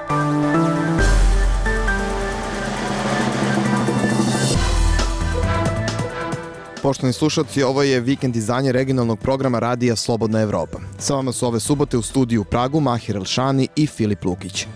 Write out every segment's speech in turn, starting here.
Poštovani slušalci, ovo je vikend izdanje regionalnog programa radija Slobodna Evropa. Sa vama su ove subote u studiju u Pragu Mahir Elšani i Filip Lukić.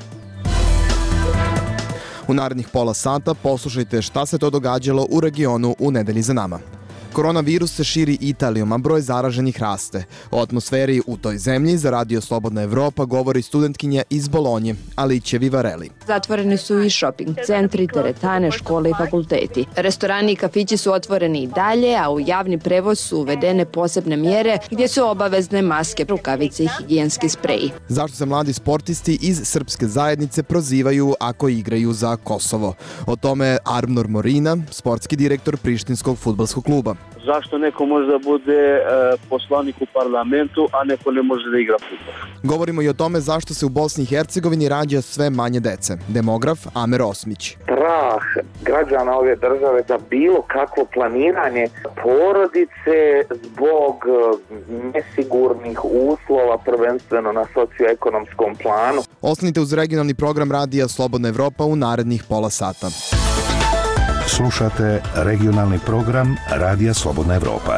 U narednih pola sata poslušajte šta se to događalo u regionu u nedelji za nama. Koronavirus se širi Italijom, a broj zaraženih raste. O atmosferi u toj zemlji za radio Slobodna Evropa govori studentkinja iz Bolonje, Alice Vivarelli. Zatvoreni su i shopping centri, teretane, škole i fakulteti. Restorani i kafići su otvoreni i dalje, a u javni prevoz su uvedene posebne mjere gdje su obavezne maske, rukavice i higijenski spreji. Zašto se mladi sportisti iz srpske zajednice prozivaju ako igraju za Kosovo? O tome Arnor Morina, sportski direktor Prištinskog fudbalskog kluba. Zašto neko može da bude poslanik u parlamentu, a neko ne može da igra fudbal? Govorimo i o tome zašto se u Bosni i Hercegovini rađa sve manje dece. Demograf Amer Osmić. Strah građana ove države za bilo kakvo planiranje porodice zbog nesigurnih uslova, prvenstveno na socioekonomskom planu. Ostanite uz regionalni program radija Slobodna Evropa u narednih pola sata. Slušate regionalni program Radija Slobodna Evropa.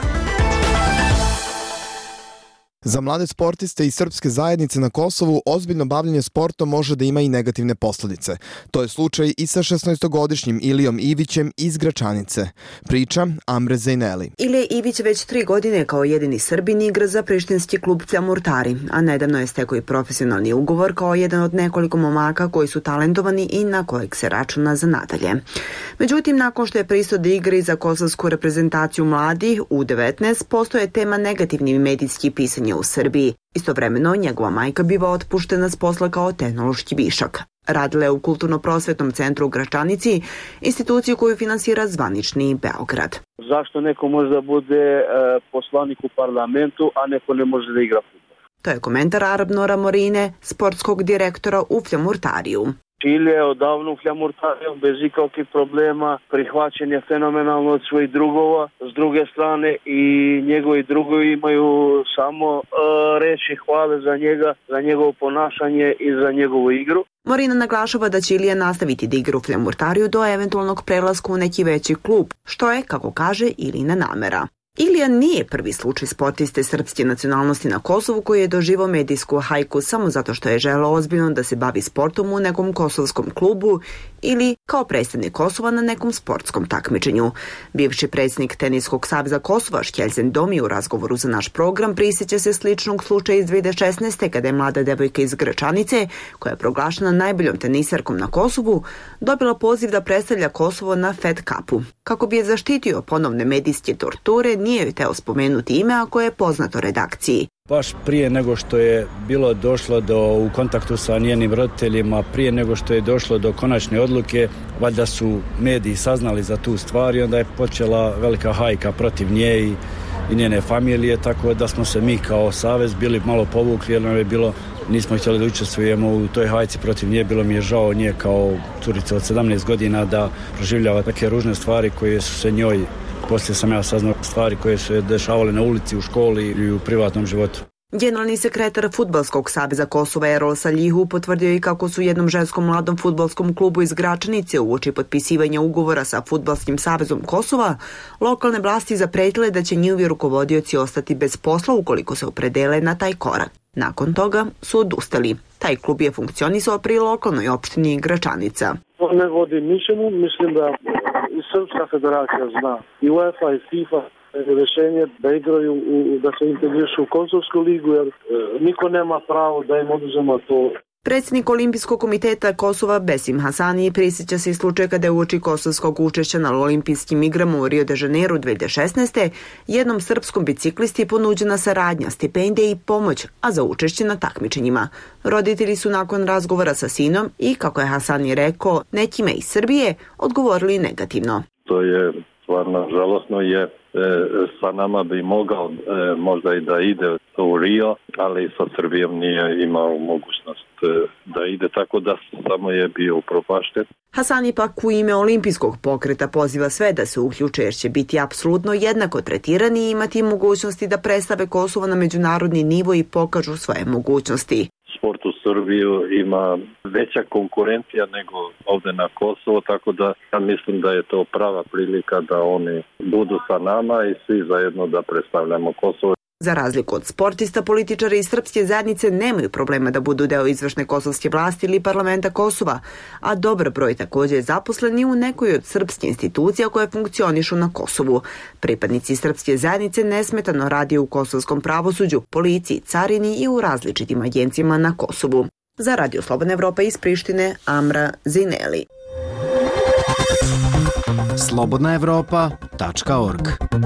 Za mlade sportiste i srpske zajednice na Kosovu ozbiljno bavljenje sportom može da ima i negativne posljedice. To je slučaj i sa 16-godišnjim Ilijom Ivićem iz Gračanice. Priča Amre Zejneli. Ilija Ivić već 3 godine kao jedini Srbin igra za prištinski klub Fljamurtari, a nedavno je stekao i profesionalni ugovor kao jedan od nekoliko momaka koji su talentovani i na kojeg se računa za nadalje. Međutim, nakon što je pristao da igra i za kosovsku reprezentaciju mladih U19, postoje tema negativni medijski pisanje u Srbiji. Istovremeno, njegova majka biva otpuštena s posla kao tehnološki višak. Radila je u Kulturno-prosvetnom centru u Gračanici, instituciju koju finansira zvanični Beograd. Zašto neko može da bude poslanik u parlamentu, a neko ne može da igra fudbal? To je komentar Arnora Morine, sportskog direktora u Fljamurtariju. Čile je odavno u Fljamurtariju bez ikakvih problema, prihvaćen je fenomenalno od svojih drugova, s druge strane i njegovi drugovi imaju samo reči hvale za njega, za njegovo ponašanje i za njegovu igru. Morina naglašava da će Ilija nastaviti da igra u Fljamurtariju do eventualnog prelaska u neki veći klub, što je, kako kaže, Ilina namera. Ilija nije prvi slučaj sportiste srpske nacionalnosti na Kosovu koji je doživao medijsku hajku samo zato što je želeo ozbiljno da se bavi sportom u nekom kosovskom klubu ili kao predstavnik Kosova na nekom sportskom takmičenju. Bivši predsjednik Teniskog saveza Kosova Škeljzen Domi u razgovoru za naš program prisjeća se sličnog slučaja iz 2016. kada je mlada devojka iz Gračanice, koja je proglašena najboljom tenisarkom na Kosovu, dobila poziv da predstavlja Kosovo na Fed Cupu. Kako bi je zaštitio ponovne medijske torture, nije joj teo spomenuti ime ako je poznato redakciji. Baš prije nego što je bilo došlo u kontaktu sa njenim roditeljima, prije nego što je došlo do konačne odluke, valjda su mediji saznali za tu stvar i onda je počela velika hajka protiv nje i njene familije, tako da smo se mi kao savez bili malo povukli jer nam je bilo, nismo htjeli da učestvujemo u toj hajci protiv nje, bilo mi je žao nje kao curica od 17 godina da proživljava neke ružne stvari koje su se njoj, poslije sam ja saznao stvari koje su je dešavale na ulici, u školi i u privatnom životu. Generalni sekretar Fudbalskog saveza Kosova Erol Saljihu potvrdio i kako su jednom ženskom mladom fudbalskom klubu iz Gračanice uoči potpisivanja ugovora sa Fudbalskim savezom Kosova, lokalne vlasti zapretile da će njihovi rukovodioci ostati bez posla ukoliko se opredele na taj korak. Nakon toga su odustali. Taj klub je funkcionisao pri lokalnoj opštini Gračanica. Ne vodi ničemu, mislim da i Srpska federacija zna, i UEFA i FIFA rješenje da igraju, da se integrišu u Kosovsku ligu, jer niko nema pravo da im oduzema to. Predsjednik Olimpijskog komiteta Kosova Besim Hasani prisjeća se i slučaja kada je uoči kosovskog učešća na olimpijskim igrama u Rio de Janeiro 2016. jednom srpskom biciklisti ponuđena saradnja, stipendije i pomoć, a za učešće na takmičenjima. Roditelji su nakon razgovora sa sinom i, kako je Hasani rekao, nekime iz Srbije odgovorili negativno. To je stvarno žalosno, je sa nama bi mogao možda i da ide u Rio, ali sa Srbijom nije imao mogućnost da ide, tako da samo je bio upropašten. Hasani pak u ime olimpijskog pokreta poziva sve da se uključe jer će biti apsolutno jednako tretirani i imati mogućnosti da predstave Kosovo na međunarodni nivo i pokažu svoje mogućnosti. sport u Srbiju ima veća konkurencija nego ovde na Kosovo, tako da ja mislim da je to prava prilika da oni budu sa nama i svi zajedno da predstavljamo Kosovo. Za razliku od sportista, političari iz srpske zajednice nemaju problema da budu deo izvršne kosovske vlasti ili parlamenta Kosova, a dobar broj također je zaposleni u nekoj od srpskih institucija koje funkcionišu na Kosovu. Pripadnici srpske zajednice nesmetano rade u kosovskom pravosuđu, policiji, carini i u različitim agencijama na Kosovu. Za Radio Slobodna Evropa iz Prištine, Amra Zineli. slobodnaevropa.org.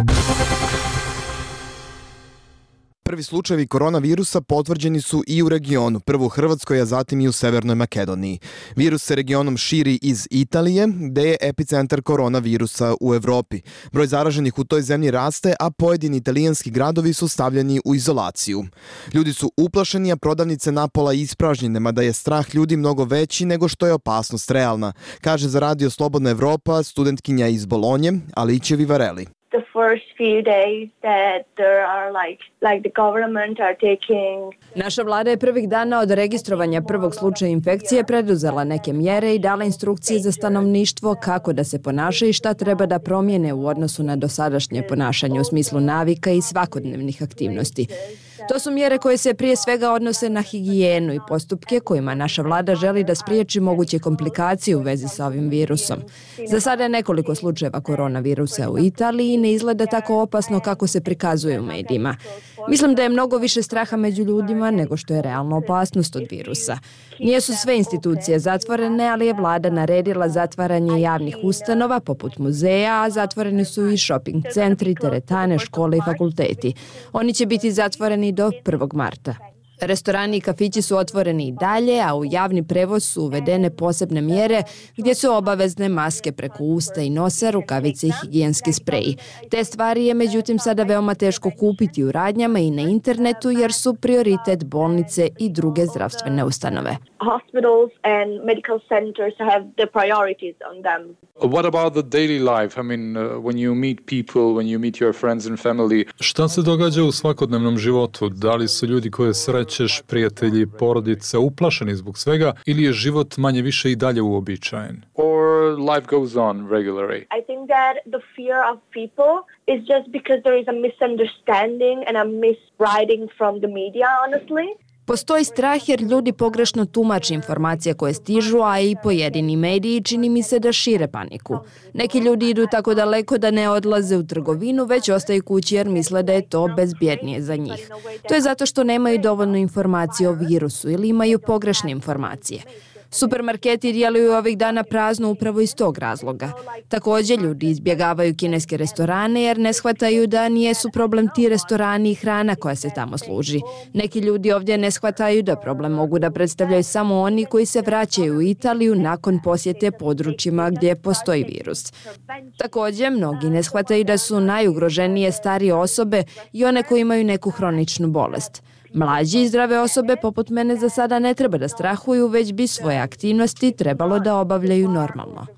Prvi slučajevi koronavirusa potvrđeni su i u regionu, prvo u Hrvatskoj, a zatim i u Severnoj Makedoniji. Virus se regionom širi iz Italije, gde je epicentar koronavirusa u Evropi. Broj zaraženih u toj zemlji raste, a pojedini italijanski gradovi su stavljeni u izolaciju. Ljudi su uplašeni, a prodavnice napola ispražnjene, mada je strah ljudi mnogo veći nego što je opasnost realna, kaže za Radio Slobodna Evropa studentkinja iz Bolonje, Alice Vivarelli. The first few days that there are like the government are taking. Naša vlada je prvih dana od registrovanja prvog slučaja infekcije preduzela neke mjere i dala instrukcije za stanovništvo kako da se ponaša i šta treba da promijene u odnosu na dosadašnje ponašanje u smislu navika i svakodnevnih aktivnosti. To su mjere koje se prije svega odnose na higijenu i postupke kojima naša vlada želi da spriječi moguće komplikacije u vezi sa ovim virusom. Za sada je nekoliko slučajeva koronavirusa u Italiji i ne izgleda tako opasno kako se prikazuje u medijima. Mislim da je mnogo više straha među ljudima nego što je realna opasnost od virusa. Nijesu sve institucije zatvorene, ali je vlada naredila zatvaranje javnih ustanova poput muzeja, a zatvoreni su i shopping centri, teretane, škole i fakulteti. Oni će biti zatvoreni do 1. marta. Restorani i kafići su otvoreni i dalje, a u javni prevoz su uvedene posebne mjere gdje su obavezne maske preko usta i nosa, rukavice i higijenski spreji. Te stvari je međutim sada veoma teško kupiti u radnjama i na internetu jer su prioritet bolnice i druge zdravstvene ustanove. Hospitals and medical centers have the priorities on them. What about the daily life? I mean, when you meet people, when you meet your friends and family. Šta se događa u svakodnevnom životu? Da li su ljudi koje srećeš, prijatelji, porodice uplašeni zbog svega ili je život manje više i dalje uobičajen? Or life goes on regularly? I think that the fear of people is just because there is a misunderstanding and a miswriting from the media, honestly. Postoji strah jer ljudi pogrešno tumače informacije koje stižu, a i pojedini mediji čini mi se da šire paniku. Neki ljudi idu tako daleko da ne odlaze u trgovinu, već ostaju kući jer misle da je to bezbjednije za njih. To je zato što nemaju dovoljno informacije o virusu ili imaju pogrešne informacije. Supermarketi djeluju ovih dana prazno upravo iz tog razloga. Također ljudi izbjegavaju kineske restorane jer ne shvataju da nijesu problem ti restorani i hrana koja se tamo služi. Neki ljudi ovdje ne shvataju da problem mogu da predstavljaju samo oni koji se vraćaju u Italiju nakon posjete područjima gdje postoji virus. Također mnogi ne shvataju da su najugroženije starije osobe i one koji imaju neku hroničnu bolest. Mlađi i zdrave osobe poput mene za sada ne treba da strahuju, već bi svoje aktivnosti trebalo da obavljaju normalno.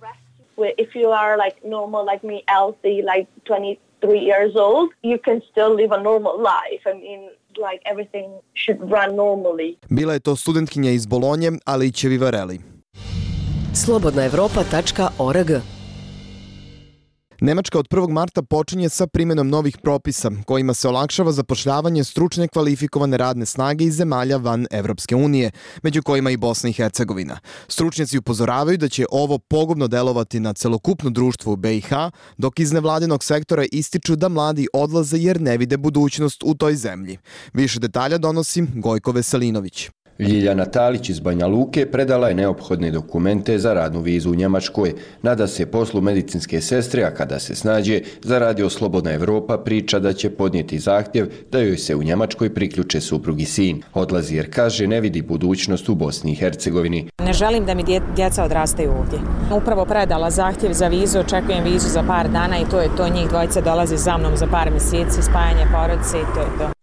If you are like normal like me, healthy, like 23 years old, you can still live a normal life. I mean, like everything should run normally. Bila je to studentkinja iz Bolonje, Alice Vivarelli. slobodnaevropa.org. Nemačka od 1. marta počinje sa primjenom novih propisa kojima se olakšava zapošljavanje stručne kvalifikovane radne snage iz zemalja van Evropske unije, među kojima i Bosna i Hercegovina. Stručnjaci upozoravaju da će ovo pogubno delovati na celokupno društvo u BiH, dok iz nevladinog sektora ističu da mladi odlaze jer ne vide budućnost u toj zemlji. Više detalja donosi Gojko Veselinović. Ljiljana Talić iz Banja Luke predala je neophodne dokumente za radnu vizu u Njemačkoj. Nada se poslu medicinske sestre, a kada se snađe, za Radio Slobodna Evropa priča da će podnijeti zahtjev da joj se u Njemačkoj priključe suprug i sin. Odlazi jer kaže ne vidi budućnost u Bosni i Hercegovini. Ne želim da mi djeca odrastaju ovdje. Upravo predala zahtjev za vizu, očekujem vizu za par dana i to je to. Njih dvojica dolaze za mnom za par mjeseci, spajanje porodice i to je to.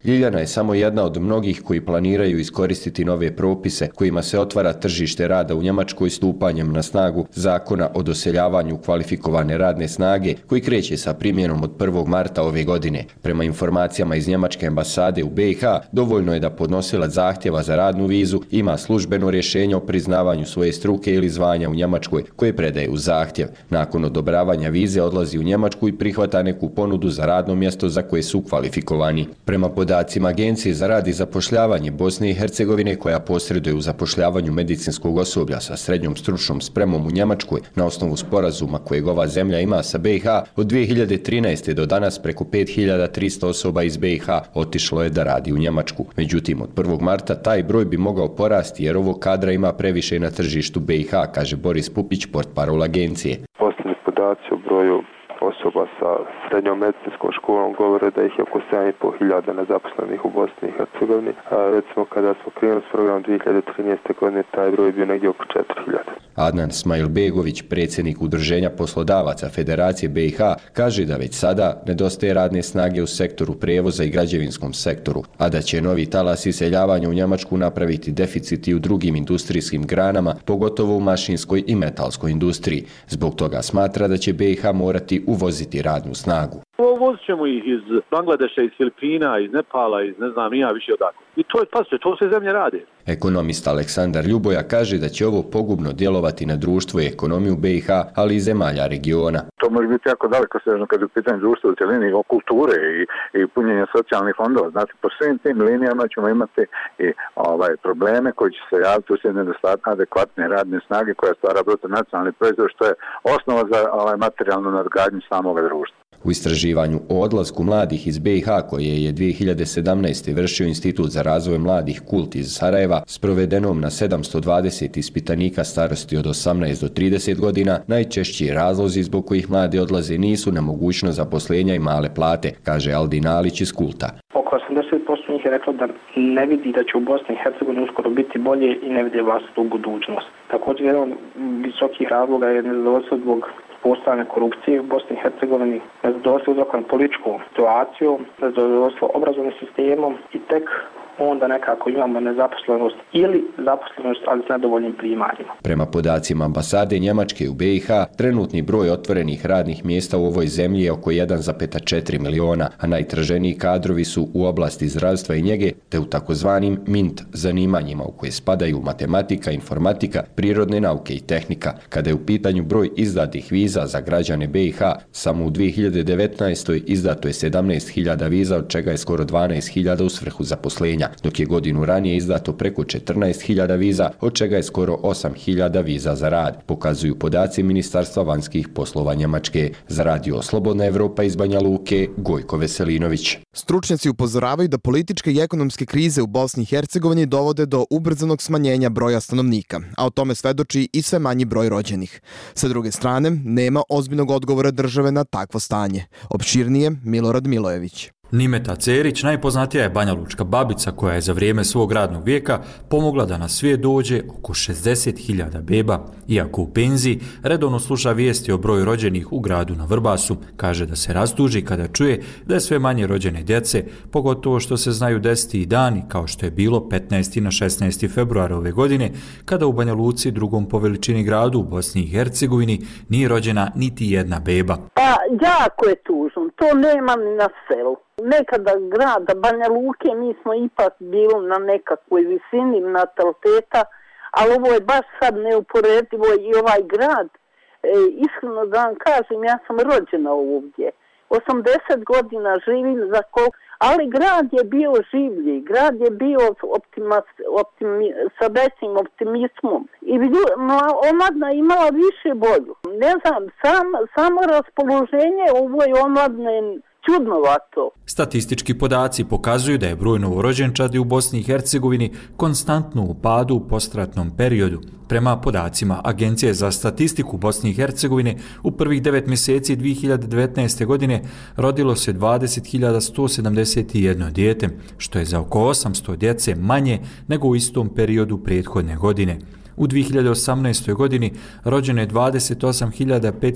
Ljiljana je samo jedna od mnogih koji planiraju iskoristiti nove propise kojima se otvara tržište rada u Njemačkoj stupanjem na snagu zakona o doseljavanju kvalifikovane radne snage koji kreće sa primjenom od 1. marta ove godine. Prema informacijama iz Njemačke ambasade u BiH, dovoljno je da podnosilac zahtjeva za radnu vizu ima službeno rješenje o priznavanju svoje struke ili zvanja u Njemačkoj koje predaje u zahtjev. Nakon odobravanja vize odlazi u Njemačku i prihvata neku ponudu za radno mjesto za koje su kvalifikovani. Prema podacima Agencije za rad i zapošljavanje Bosne i Hercegovine koja posreduje u zapošljavanju medicinskog osoblja sa srednjom stručnom spremom u Njemačkoj na osnovu sporazuma kojeg ova zemlja ima sa BiH, od 2013. do danas preko 5300 osoba iz BiH otišlo je da radi u Njemačku. Međutim, od 1. marta taj broj bi mogao porasti jer ovog kadra ima previše na tržištu BiH, kaže Boris Pupić, portparol agencije. Posljednji podaci o broju osoba sa srednjom medicinskom školom govore da ih je oko 7.500 nezaposlenih u Bosni i Hercegovini. Recimo kada smo krenuli s programom 2013. godine, taj broj je bio negdje oko 4.000. Adnan Smajlbegović, predsjednik Udruženja poslodavaca Federacije BiH, kaže da već sada nedostaje radne snage u sektoru prijevoza i građevinskom sektoru, a da će novi talas iseljavanja u Njemačku napraviti deficit i u drugim industrijskim granama, pogotovo u mašinskoj i metalskoj industriji. Zbog toga smatra da će BiH morati uvoziti radnu snagu. Uvozit ćemo ih iz Bangladeša, iz Filipina, iz Nepala, iz ne znam nija više odakle. I to je pasče, to sve zemlje rade. Ekonomist Aleksandar Ljuboja kaže da će ovo pogubno djelovati na društvo i ekonomiju BiH, ali i zemalja regiona. To može biti jako daleko sežno kad je u pitanju društva u cjelini, o kulture i punjenja socijalnih fondova. Znači, po svim tim linijama ćemo imati i probleme koji će se javiti uslijed nedostatka adekvatne radne snage koja stvara bruto nacionalni proizvod, što je osnova za materijalnu nadgradnju samog društva. U istraživanju o odlasku mladih iz BiH koje je 2017. vršio Institut za razvoj mladih Kult iz Sarajeva s provedenom na 720 ispitanika starosti od 18 do 30 godina, najčešći razlozi zbog kojih mladi odlaze nisu nemogućnost zaposlenja i male plate, kaže Aldin Alić iz Kulta. Oko 80% njih je reklo da ne vidi da će u Bosni i Hercegovini uskoro biti bolje i ne vidi vlastitu budućnost. Također, jedan od visokih razloga je nezadovoljstvo zbog postojanja korupcije u Bosni i Hercegovini, nezadovoljstvo uzrokovano političkom situacijom, nezadovoljstvo obrazovnim sistemom i tek onda nekako imamo nezaposlenost ili zaposlenost, ali s nedovoljnim primanjima. Prema podacima ambasade Njemačke u BiH, trenutni broj otvorenih radnih mjesta u ovoj zemlji je oko 1,4 miliona, a najtraženiji kadrovi su u oblasti zdravstva i njege, te u takozvanim MINT zanimanjima u koje spadaju matematika, informatika, prirodne nauke i tehnika. Kada je u pitanju broj izdatih viza za građane BiH, samo u 2019. izdato je 17.000 viza, od čega je skoro 12.000 u svrhu zaposlenja, dok je godinu ranije izdato preko 14.000 viza, od čega je skoro 8.000 viza za rad, pokazuju podaci Ministarstva vanjskih poslova Njemačke. Za Radio Slobodna Evropa iz Banja Luke, Gojko Veselinović. Stručnjaci upozoravaju da političke i ekonomske krize u Bosni i Hercegovini dovode do ubrzanog smanjenja broja stanovnika, a o tome svedoči i sve manji broj rođenih. Sa druge strane, nema ozbiljnog odgovora države na takvo stanje. Opširnije, Milorad Milojević. Nimeta Cerić najpoznatija je banjalučka babica koja je za vrijeme svog radnog vijeka pomogla da na svijet dođe oko 60.000 beba. Iako u penziji, redovno sluša vijesti o broju rođenih u gradu na Vrbasu. Kaže da se rastuži kada čuje da je sve manje rođene djece, pogotovo što se znaju desiti i dani kao što je bilo 15. na 16. februara ove godine, kada u Banja Luci, drugom po veličini gradu u Bosni i Hercegovini, nije rođena niti jedna beba. Pa jako je tužno, to nema ni na selu. Nekada grada Banja Luke mi smo ipak bili na nekakvoj visini nataliteta, ali ovo je baš sad neuporedivo i ovaj grad. Iskreno da vam kažem, ja sam rođena ovdje. 80 godina živim ali grad je bio življi, grad je bio sa većim optimizmom i omladna imala više volju. Ne znam, samo raspoloženje ovoj omladne čudnovato. Statistički podaci pokazuju da je broj novorođenčadi u Bosni i Hercegovini konstantno u padu u postratnom periodu. Prema podacima Agencije za statistiku Bosne i Hercegovine, u prvih 9 mjeseci 2019. godine rodilo se 20.171 dijete, što je za oko 800 djece manje nego u istom periodu prethodne godine. U 2018. godini rođeno je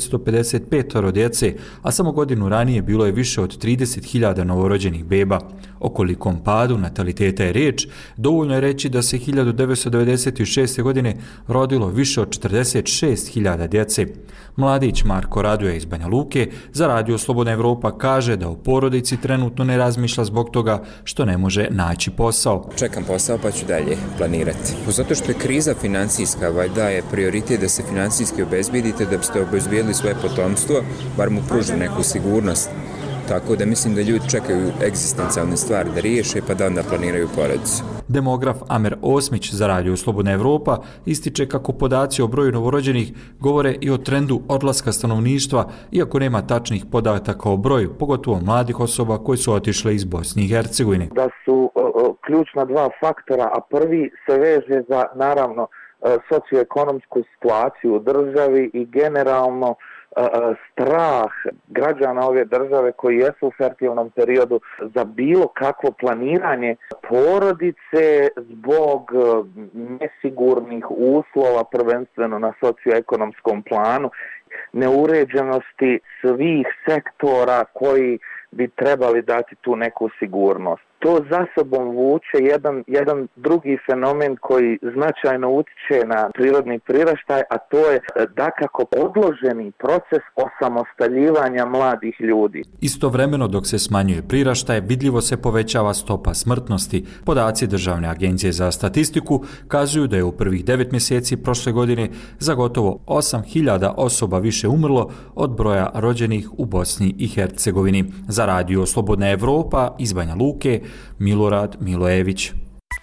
28.555 djece, a samo godinu ranije bilo je više od 30.000 novorođenih beba. O kolikom padu nataliteta je riječ, dovoljno je reći da se 1996. godine rodilo više od 46.000 djece. Mladić Marko Radoje iz Banja Luke za Radio Slobodna Evropa kaže da u porodici trenutno ne razmišlja zbog toga što ne može naći posao. Čekam posao pa ću dalje planirati. Zato što je kriza financijska, valjda je prioritet da se financijski obezbedite da biste obezbedili svoje potomstvo, bar mu pruži neku sigurnost. Tako da mislim da ljudi čekaju egzistencijalne stvari da riješe pa da onda planiraju porodicu. Demograf Amer Osmić za Radio Slobodna Evropa ističe kako podaci o broju novorođenih govore i o trendu odlaska stanovništva, iako nema tačnih podataka o broju, pogotovo mladih osoba koji su otišle iz Bosne i Hercegovine. Da su ključna dva faktora, a prvi se veže za, naravno, socioekonomsku situaciju u državi i generalno strah građana ove države koji jesu u fertilnom periodu za bilo kakvo planiranje porodice zbog nesigurnih uslova, prvenstveno na socioekonomskom planu, neuređenosti svih sektora koji bi trebali dati tu neku sigurnost. To za sobom vuče jedan drugi fenomen koji značajno utiče na prirodni priraštaj, a to je dakako odloženi proces osamostaljivanja mladih ljudi. Istovremeno dok se smanjuje priraštaj, vidljivo se povećava stopa smrtnosti. Podaci Državne agencije za statistiku kazuju da je u prvih 9 mjeseci prošle godine za gotovo 8.000 osoba više umrlo od broja rođenih u Bosni i Hercegovini. Za Radio Slobodna Evropa iz Banja Luke, Milorad Milojević.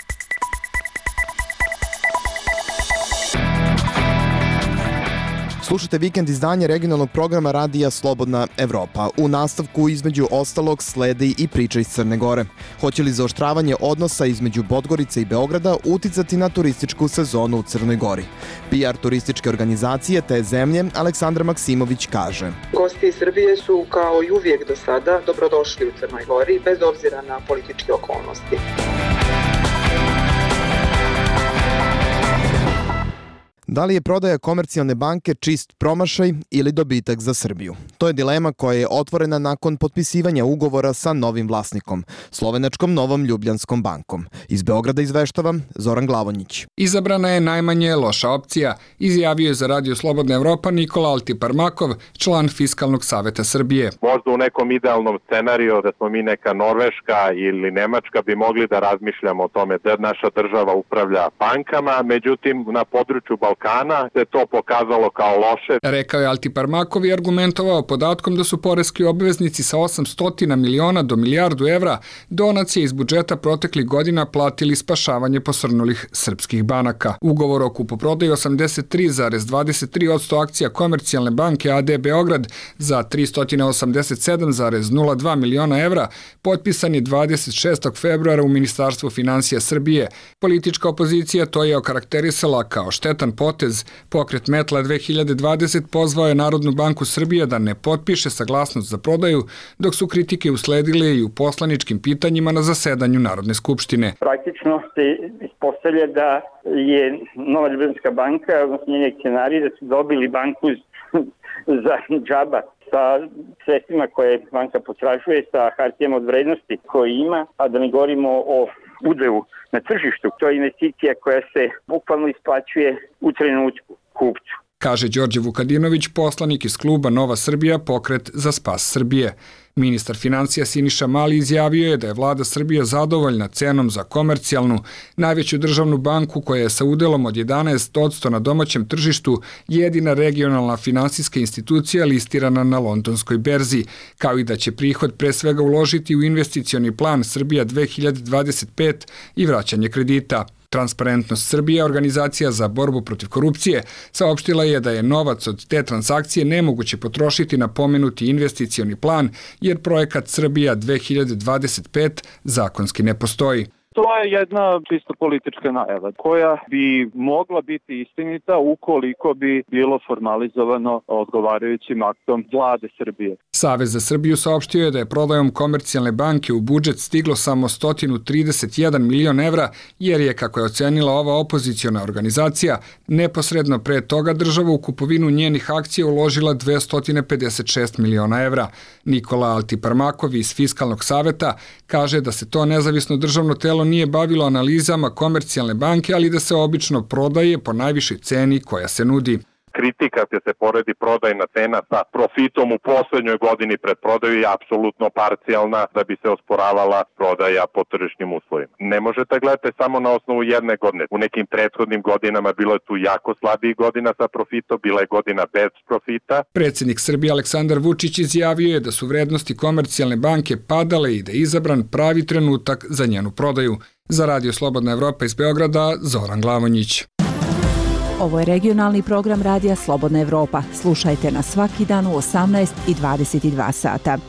Slušajte vikend izdanje regionalnog programa Radija Slobodna Evropa. U nastavku između ostalog sledi i priča iz Crne Gore. Hoće li zaoštravanje odnosa između Podgorice i Beograda uticati na turističku sezonu u Crnoj Gori? PR turističke organizacije te zemlje Aleksandra Maksimović kaže: Gosti iz Srbije su kao i uvijek do sada dobrodošli u Crnoj Gori bez obzira na političke okolnosti. Da li je prodaja Komercijalne banke čist promašaj ili dobitak za Srbiju? To je dilema koja je otvorena nakon potpisivanja ugovora sa novim vlasnikom, slovenačkom Novom Ljubljanskom bankom. Iz Beograda izveštava Zoran Glavonjić. Izabrana je najmanje loša opcija, izjavio je za Radio Slobodna Evropa Nikola Altiparmakov, član Fiskalnog saveta Srbije. Možda u nekom idealnom scenariju da smo mi neka Norveška ili Nemačka bi mogli da razmišljamo o tome da naša država upravlja bankama, međutim na području Balkana se to pokazalo kao loše. Rekao je Altiparmakov i argumentovao podatkom da su poreski obveznici sa 800 miliona do milijardu evra donacije iz budžeta proteklih godina platili spašavanje posrnulih srpskih banaka. Ugovor o kupoprodaji 83,23% akcija Komercijalne banke AD Beograd za 387,02 miliona evra potpisan je 26. februara u Ministarstvu finansija Srbije. Politička opozicija to je okarakterisala kao štetan potez. Pokret Metla 2020 pozvao je Narodnu banku Srbije da ne potpiše saglasnost za prodaju, dok su kritike usledile i u poslaničkim pitanjima na zasedanju Narodne skupštine. Praktično se ispostavlja da je Nova Ljubljanska banka, odnosno njeni akcionari, da su dobili banku za džaba sa sredstvima koje banka potražuje, sa hartijama od vrednosti koje ima, a da ne govorimo o udjelu na tržištu. To je investicija koja se bukvalno isplaćuje u trenutku kupcu. Kaže Đorđe Vukadinović, poslanik iz kluba Nova Srbija, pokret za spas Srbije. Ministar financija Siniša Mali izjavio je da je vlada Srbije zadovoljna cenom za Komercijalnu, najveću državnu banku koja je sa udelom od 11% na domaćem tržištu jedina regionalna finansijska institucija listirana na londonskoj berzi, kao i da će prihod pre svega uložiti u investicioni plan Srbija 2025 i vraćanje kredita. Transparentnost Srbije, organizacija za borbu protiv korupcije, saopštila je da je novac od te transakcije nemoguće potrošiti na pomenuti investicioni plan, jer projekat Srbija 2025 zakonski ne postoji. To je jedna čisto politička najava koja bi mogla biti istinita ukoliko bi bilo formalizovano odgovarajućim aktom vlade Srbije. Savez za Srbiju saopštio je da je prodajom Komercijalne banke u budžet stiglo samo 131 milion evra, jer je, kako je ocenila ova opoziciona organizacija, neposredno pre toga država u kupovinu njenih akcija uložila 256 miliona evra. Nikola Altiparmakov iz Fiskalnog saveta kaže da se to nezavisno državno telo nije bavilo analizama Komercijalne banke, ali da se obično prodaje po najvišoj ceni koja se nudi. Kritika kad se poredi prodajna cena sa profitom u poslednjoj godini pred prodaju je apsolutno parcijalna da bi se osporavala prodaja po tržišnim uslovima. Ne možete gledati samo na osnovu jedne godine. U nekim prethodnim godinama bilo je tu jako slabih godina sa profitom, bila je godina bez profita. Predsjednik Srbije Aleksandar Vučić izjavio je da su vrednosti Komercijalne banke padale i da je izabran pravi trenutak za njenu prodaju. Za Radio Slobodna Evropa iz Beograda, Zoran Glavonjić. Ovo je regionalni program Radija Slobodna Evropa. Slušajte nas svaki dan u 18 i 22 sata.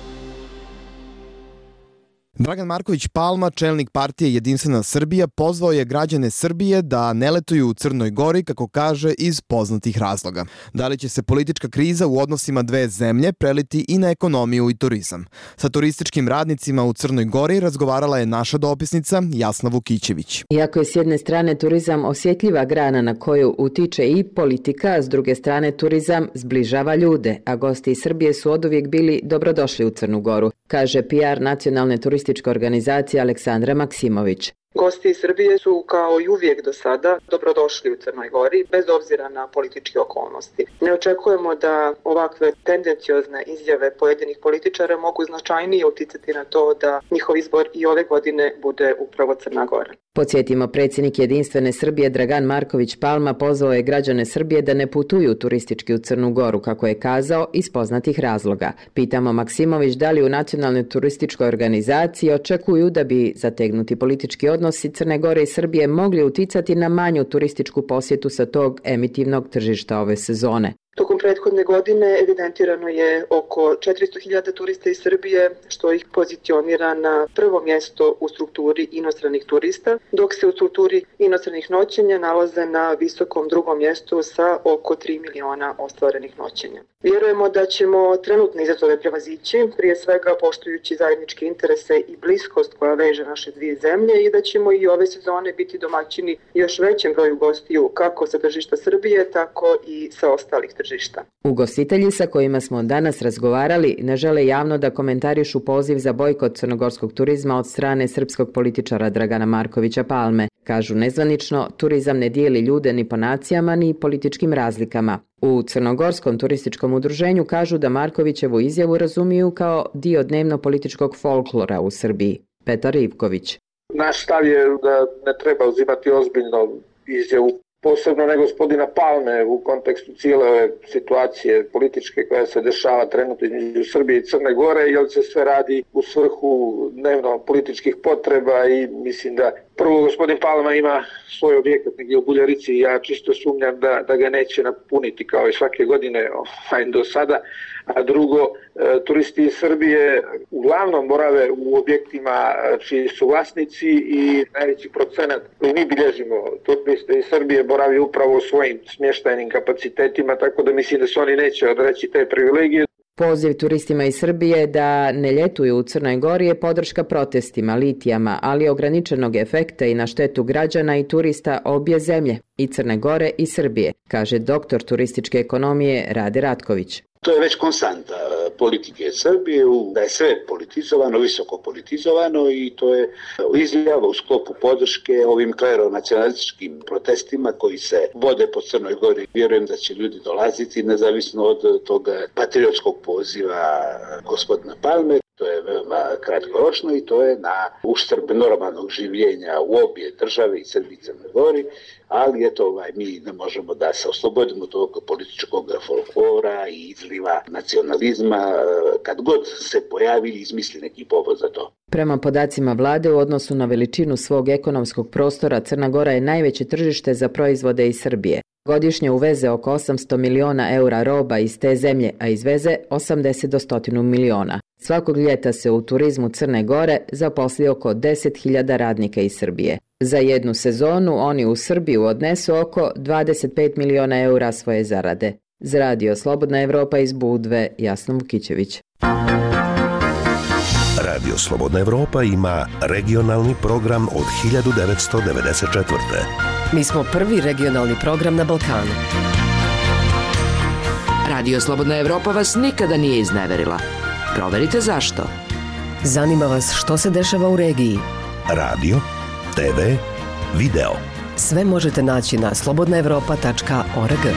Dragan Marković Palma, čelnik partije Jedinstvena Srbija, pozvao je građane Srbije da ne letuju u Crnoj Gori, kako kaže, iz poznatih razloga. Da li će se politička kriza u odnosima dve zemlje preliti i na ekonomiju i turizam? Sa turističkim radnicima u Crnoj Gori razgovarala je naša dopisnica Jasna Vukićević. Iako je s jedne strane turizam osjetljiva grana na koju utiče i politika, s druge strane turizam zbližava ljude, a gosti iz Srbije su oduvijek bili dobrodošli u Crnu Goru, kaže PR nacionalne turističke organizacije Aleksandra Maksimović. Gosti iz Srbije su kao i uvijek do sada dobrodošli u Crnoj Gori bez obzira na političke okolnosti. Ne očekujemo da ovakve tendenciozne izjave pojedinih političara mogu značajnije uticati na to da njihov izbor i ove godine bude upravo Crna Gora. Podsjetimo, predsjednik Jedinstvene Srbije Dragan Marković Palma pozvao je građane Srbije da ne putuju turistički u Crnu Goru, kako je kazao, iz poznatih razloga. Pitamo Maksimović da li u nacionalnoj turističkoj organizaciji očekuju da bi zategnuti politički odnosi Crne Gore i Srbije mogli uticati na manju turističku posjetu sa tog emitivnog tržišta ove sezone. Tokom prethodne godine evidentirano je oko 400.000 turista iz Srbije, što ih pozicionira na prvo mjesto u strukturi inostranih turista, dok se u strukturi inostranih noćenja nalaze na visokom drugom mjestu sa oko 3 miliona ostvarenih noćenja. Vjerujemo da ćemo trenutne izazove prevazići, prije svega poštujući zajedničke interese i bliskost koja veže naše dvije zemlje, i da ćemo i ove sezone biti domaćini još većem broju gostiju kako sa tržišta Srbije, tako i sa ostalih tržišta. Ugostitelji sa kojima smo danas razgovarali ne žele javno da komentarišu poziv za bojkot crnogorskog turizma od strane srpskog političara Dragana Markovića Palme. Kažu nezvanično, turizam ne dijeli ljude ni po nacijama ni političkim razlikama. U Crnogorskom turističkom udruženju kažu da Markovićevu izjavu razumiju kao dio dnevno-političkog folklora u Srbiji. Petar Ivković. Naš stav je da ne treba uzimati ozbiljno izjavu posebno ne gospodina Palme u kontekstu cijele ove situacije političke koja se dešava trenutno između Srbije i Crne Gore, jer se sve radi u svrhu dnevno političkih potreba i mislim da prvo gospodin Palma ima svoj objekat negdje u Buljarici i ja čisto sumnjam da ga neće napuniti kao i svake godine do sada, a drugo, turisti iz Srbije uglavnom borave u objektima čiji su vlasnici i najveći procenat koji mi bilježimo turiste iz Srbije boravi upravo u svojim smještajnim kapacitetima, tako da mislim da se oni neće odreći te privilegije. Poziv turistima iz Srbije da ne ljetuju u Crnoj Gori je podrška protestima, litijama, ali ograničenog efekta i na štetu građana i turista obje zemlje, i Crne Gore i Srbije, kaže doktor turističke ekonomije Rade Ratković. To je već konstanta politike Srbije, da je sve politizovano, visoko politizovano i to je izjava u sklopu podrške ovim kleronacionalističkim protestima koji se vode po Crnoj Gori. Vjerujem da će ljudi dolaziti nezavisno od tog patriotskog poziva gospodina Palme. To je veoma kratkoročno i to je na uštrb normalnog življenja u obje države i Srbiji i Crnoj Gori, ali eto, mi ne možemo da se oslobodimo tog političkog folklora i izliva nacionalizma kad god se pojavi i izmisli neki povod za to. Prema podacima vlade, u odnosu na veličinu svog ekonomskog prostora, Crna Gora je najveće tržište za proizvode iz Srbije. Godišnje uveze oko 800 miliona eura roba iz te zemlje, a izveze 80 do 100 miliona. Svakog ljeta se u turizmu Crne Gore zaposli oko 10.000 radnika iz Srbije. Za jednu sezonu oni u Srbiju odnesu oko 25 miliona eura svoje zarade. Za Radio Slobodna Evropa iz Budve, Jasna Vukićević. Radio Slobodna Evropa ima regionalni program od 1994. Mi smo prvi regionalni program na Balkanu. Radio Slobodna Evropa vas nikada nije izneverila. Proverite zašto. Zanima vas što se dešava u regiji. Radio, TV, video. Sve možete naći na slobodnaevropa.org.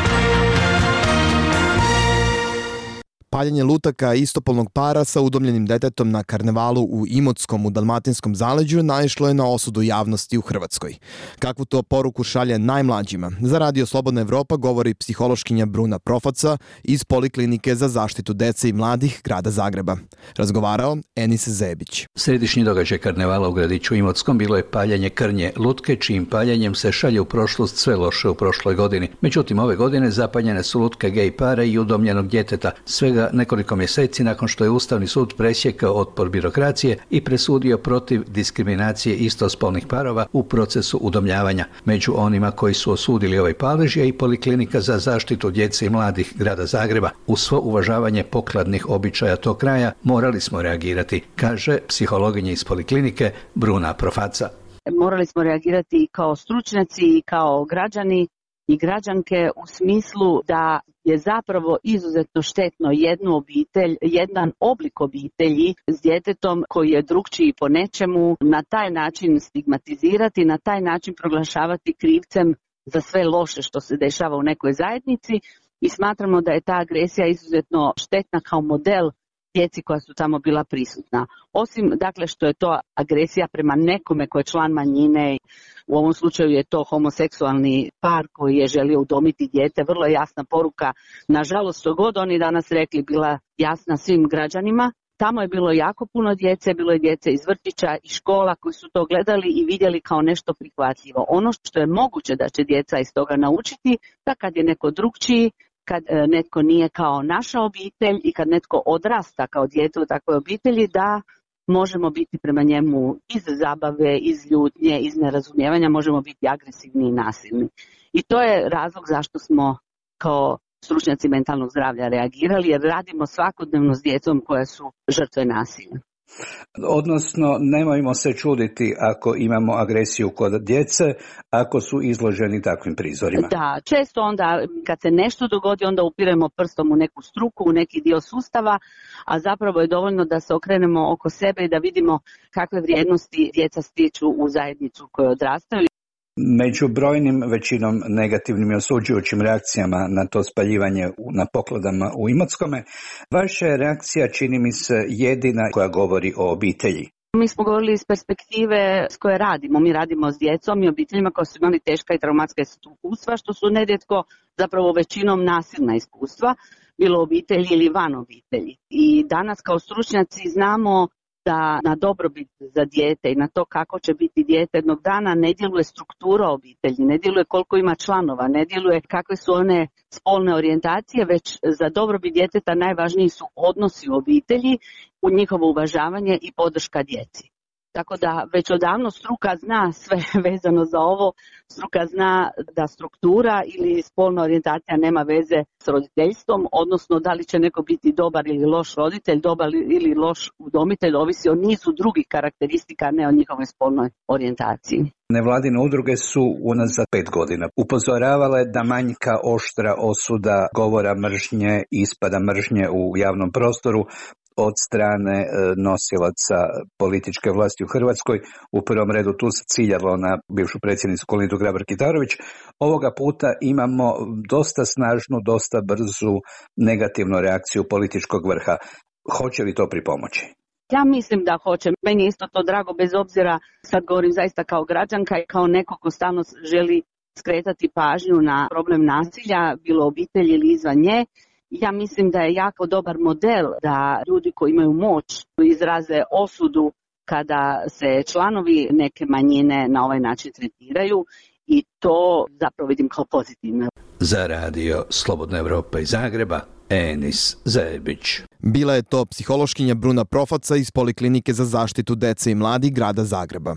Paljenje lutaka istopolnog para sa udomljenim detetom na karnevalu u Imotskom u Dalmatinskom zaleđu naišlo je na osudu javnosti u Hrvatskoj. Kakvu to poruku šalje najmlađima? Za Radio Slobodna Evropa govori psihološkinja Bruna Profaca iz Poliklinike za zaštitu dece i mladih grada Zagreba. Razgovarao Enis Zebić. Središnji događaj karnevala u gradiću Imotskom bilo je paljenje krnje lutke, čijim paljenjem se šalje u prošlost sve loše u prošloj godini. Međutim, ove godine zapaljene su lutke gej para i udomljenog djeteta, svega nekoliko mjeseci nakon što je Ustavni sud presjekao otpor birokracije i presudio protiv diskriminacije istospolnih parova u procesu udomljavanja. Među onima koji su osudili ovaj palež je i Poliklinika za zaštitu djece i mladih grada Zagreba. Uz svo uvažavanje pokladnih običaja tog kraja morali smo reagirati, kaže psihologinja iz Poliklinike Bruna Profaca. Morali smo reagirati i kao stručnjaci i kao građani i građanke u smislu da je zapravo izuzetno štetno jednu obitelj, jedan oblik obitelji s djetetom koji je drukčiji po nečemu, na taj način stigmatizirati, na taj način proglašavati krivcem za sve loše što se dešava u nekoj zajednici i smatramo da je ta agresija izuzetno štetna kao model djeci koja su tamo bila prisutna. Osim, dakle, što je to agresija prema nekome ko je član manjine, u ovom slučaju je to homoseksualni par koji je želio udomiti dijete, vrlo je jasna poruka, nažalost, što god oni danas rekli, bila jasna svim građanima. Tamo je bilo jako puno djece, bilo je djece iz vrtića i škola koji su to gledali i vidjeli kao nešto prihvatljivo. Ono što je moguće da će djeca iz toga naučiti, da kad je neko drukčiji, kad netko nije kao naša obitelj i kad netko odrasta kao dijete u takvoj obitelji, da možemo biti prema njemu iz zabave, iz ljutnje, iz nerazumijevanja, možemo biti agresivni i nasilni. I to je razlog zašto smo kao stručnjaci mentalnog zdravlja reagirali, jer radimo svakodnevno s djecom koja su žrtve nasilja. Odnosno, nemojmo se čuditi ako imamo agresiju kod djece, ako su izloženi takvim prizorima. Da, često onda kad se nešto dogodi, onda upiremo prstom u neku struku, u neki dio sustava, a zapravo je dovoljno da se okrenemo oko sebe i da vidimo kakve vrijednosti djeca stiču u zajednicu koju odrastaju. Među brojnim većinom negativnim i osuđujućim reakcijama na to spaljivanje na pokladama u Imotskome, vaša je reakcija, čini mi se, jedina koja govori o obitelji. Mi smo govorili iz perspektive s koje radimo. Mi radimo s djecom i obiteljima koji su imali teška i traumatska iskustva, što su nerijetko zapravo većinom nasilna iskustva, bilo obitelji ili van obitelji. I danas kao stručnjaci znamo da na dobrobit za dijete i na to kako će biti dijete jednog dana ne djeluje struktura obitelji, ne djeluje koliko ima članova, ne djeluje kakve su one spolne orijentacije, već za dobrobit djeteta najvažniji su odnosi u obitelji, u njihovo uvažavanje i podrška djeci. Tako da već odavno struka zna sve vezano za ovo, struka zna da struktura ili spolna orijentacija nema veze s roditeljstvom, odnosno da li će neko biti dobar ili loš roditelj, dobar ili loš udomitelj, ovisi o nizu drugih karakteristika, ne o njihovoj spolnoj orijentaciji. Nevladine udruge su unazad 5 godina upozoravale da manjka oštra osuda govora mržnje i ispada mržnje u javnom prostoru od strane nosilaca političke vlasti u Hrvatskoj. U prvom redu tu se ciljalo na bivšu predsjednicu Kolindu Grabar-Kitarović. Ovoga puta imamo dosta snažnu, dosta brzu negativnu reakciju političkog vrha. Hoće li to pripomoći? Ja mislim da hoće. Meni je isto to drago, bez obzira, sad govorim zaista kao građanka i kao neko ko stalno želi skretati pažnju na problem nasilja, bilo obitelji ili izvan nje. Ja mislim da je jako dobar model da ljudi koji imaju moć izraze osudu kada se članovi neke manjine na ovaj način tretiraju i to zapravo vidim kao pozitivno. Za radio Slobodna Evropa iz Zagreba, Enis Zajebić. Bila je to psihološkinja Bruna Profaca iz Poliklinike za zaštitu dece i mladih grada Zagreba.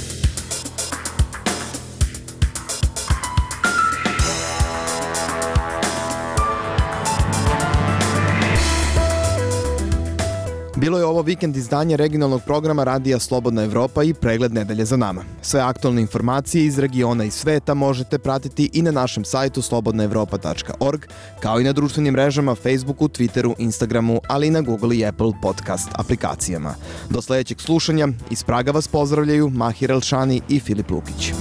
Bilo je ovo vikend izdanje regionalnog programa Radija Slobodna Evropa i pregled nedelje za nama. Sve aktualne informacije iz regiona i sveta možete pratiti i na našem sajtu slobodnaevropa.org, kao i na društvenim mrežama Facebooku, Twitteru, Instagramu, ali i na Google i Apple podcast aplikacijama. Do sledećeg slušanja, iz Praga vas pozdravljaju Mahir Elšani i Filip Lukić.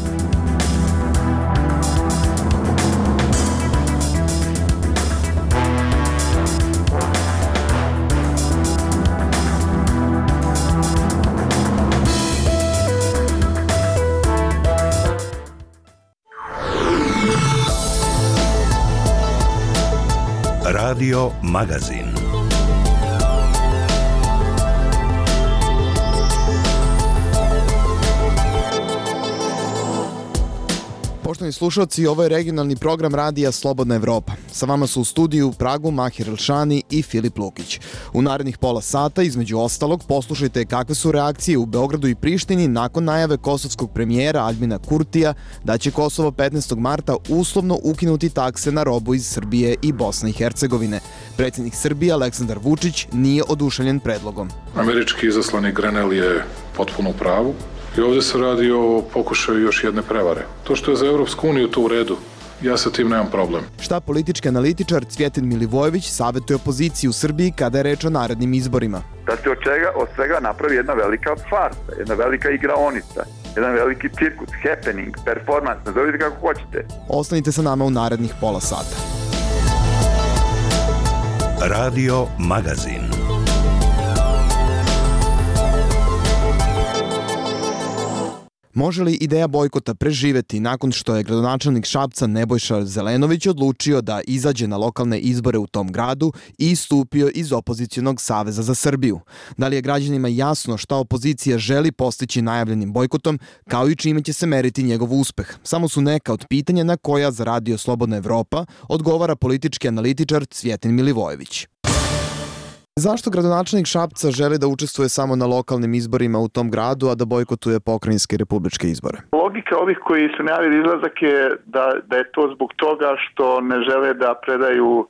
Radio Magazin. Poštovani slušalci, ovo je regionalni program Radija Slobodna Evropa. Sa vama su u studiju u Pragu Mahir Elšani i Filip Lukić. U narednih pola sata, između ostalog, poslušajte kakve su reakcije u Beogradu i Prištini nakon najave kosovskog premijera Aljbina Kurtija da će Kosovo 15. marta uslovno ukinuti takse na robu iz Srbije i Bosne i Hercegovine. Predsjednik Srbije Aleksandar Vučić nije oduševljen predlogom. Američki izaslanik Grenell je potpuno u pravu. I ovdje se radi o pokušaju još jedne prevare. To što je za Evropsku uniju to u redu, ja sa tim nemam problem. Šta politički analitičar Cvjetin Milivojević savjetuje opoziciji u Srbiji kada je reč o narednim izborima? Da se od svega napravi jedna velika farsa, jedna velika igraonica, jedan veliki cirkus, happening, performance, nazovite kako hoćete. Ostanite sa nama u narednih pola sata. Radio Magazin. Može li ideja bojkota preživeti nakon što je gradonačelnik Šapca Nebojša Zelenović odlučio da izađe na lokalne izbore u tom gradu i istupio iz opozicionog Saveza za Srbiju? Da li je građanima jasno šta opozicija želi postići najavljenim bojkotom, kao i čime će se meriti njegov uspeh? Samo su neka od pitanja na koja za Radio Slobodna Evropa odgovara politički analitičar Cvjetin Milivojević. Zašto gradonačelnik Šapca želi da učestvuje samo na lokalnim izborima u tom gradu, a da bojkotuje pokrajinske i republičke izbore? Logika ovih koji su najavili izlazak je da je to zbog toga što ne žele da predaju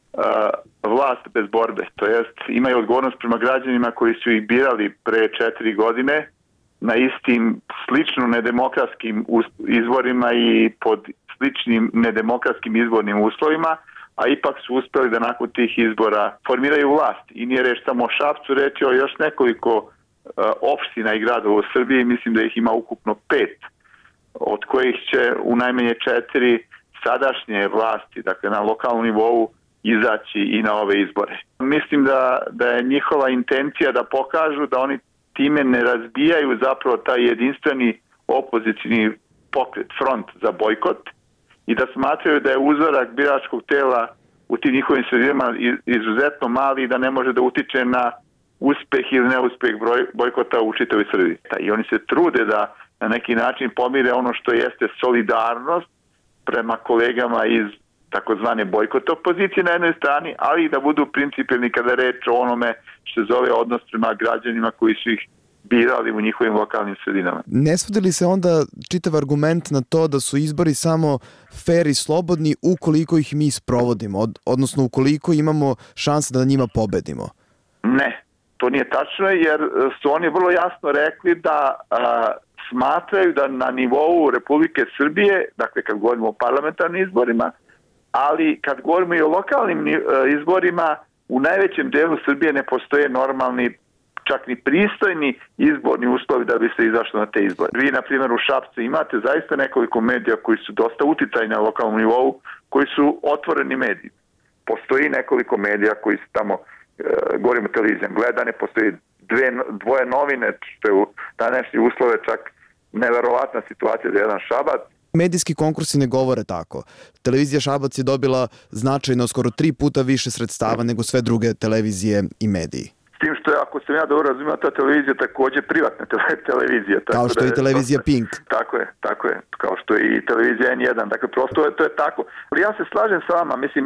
vlast bez borbe. To jest, imaju odgovornost prema građanima koji su ih birali pre 4 godine na istim slično nedemokratskim izborima i pod sličnim nedemokratskim izbornim uslovima, a ipak su uspeli da nakon tih izbora formiraju vlast. I nije reč samo o Šapcu, reč je o još nekoliko opština i gradova u Srbiji, mislim da ih ima ukupno 5, od kojih će u najmanje 4 sadašnje vlasti, dakle na lokalnom nivou, izaći i na ove izbore. Mislim da je njihova intencija da pokažu da oni time ne razbijaju zapravo taj jedinstveni opozicioni pokret, front za bojkot, i da smatraju da je uzorak biračkog tela u tim njihovim sredinama izuzetno mali i da ne može da utiče na uspeh ili neuspeh bojkota u čitavoj Srbiji. I oni se trude da na neki način pomire ono što jeste solidarnost prema kolegama iz takozvane bojkota opozicije na jednoj strani, ali i da budu principijelni kada je reč o onome što se zove odnos prema građanima koji su ih birali u njihovim lokalnim sredinama. Ne svodi li se onda čitav argument na to da su izbori samo fair i slobodni ukoliko ih mi sprovodimo, odnosno ukoliko imamo šanse da na njima pobedimo? Ne, to nije tačno jer su oni vrlo jasno rekli da smatraju da na nivou Republike Srbije, dakle kad govorimo o parlamentarnim izborima, ali kad govorimo i o lokalnim izborima, u najvećem delu Srbije ne postoje normalni, čak ni pristojni izborni uslovi da bi se izašlo na te izbore. Vi, na primjer, u Šapcu imate zaista nekoliko medija koji su dosta uticajni na lokalnom nivou, koji su otvoreni mediji. Postoji nekoliko medija koji su tamo, govorimo o televizijom, gledane, postoji dvoje novine, što je u današnje uslove čak neverovatna situacija za jedan Šabac. Medijski konkursi ne govore tako. Televizija Šabac je dobila značajno skoro 3 puta više sredstava nego sve druge televizije i mediji. S tim što je, ako sam ja dobro razumio, ta televizija takođe privatna televizija. Kao što je i televizija Pink. Tako je. Kao što je i televizija N1. Dakle, prosto to je tako. Ali ja se slažem s vama, mislim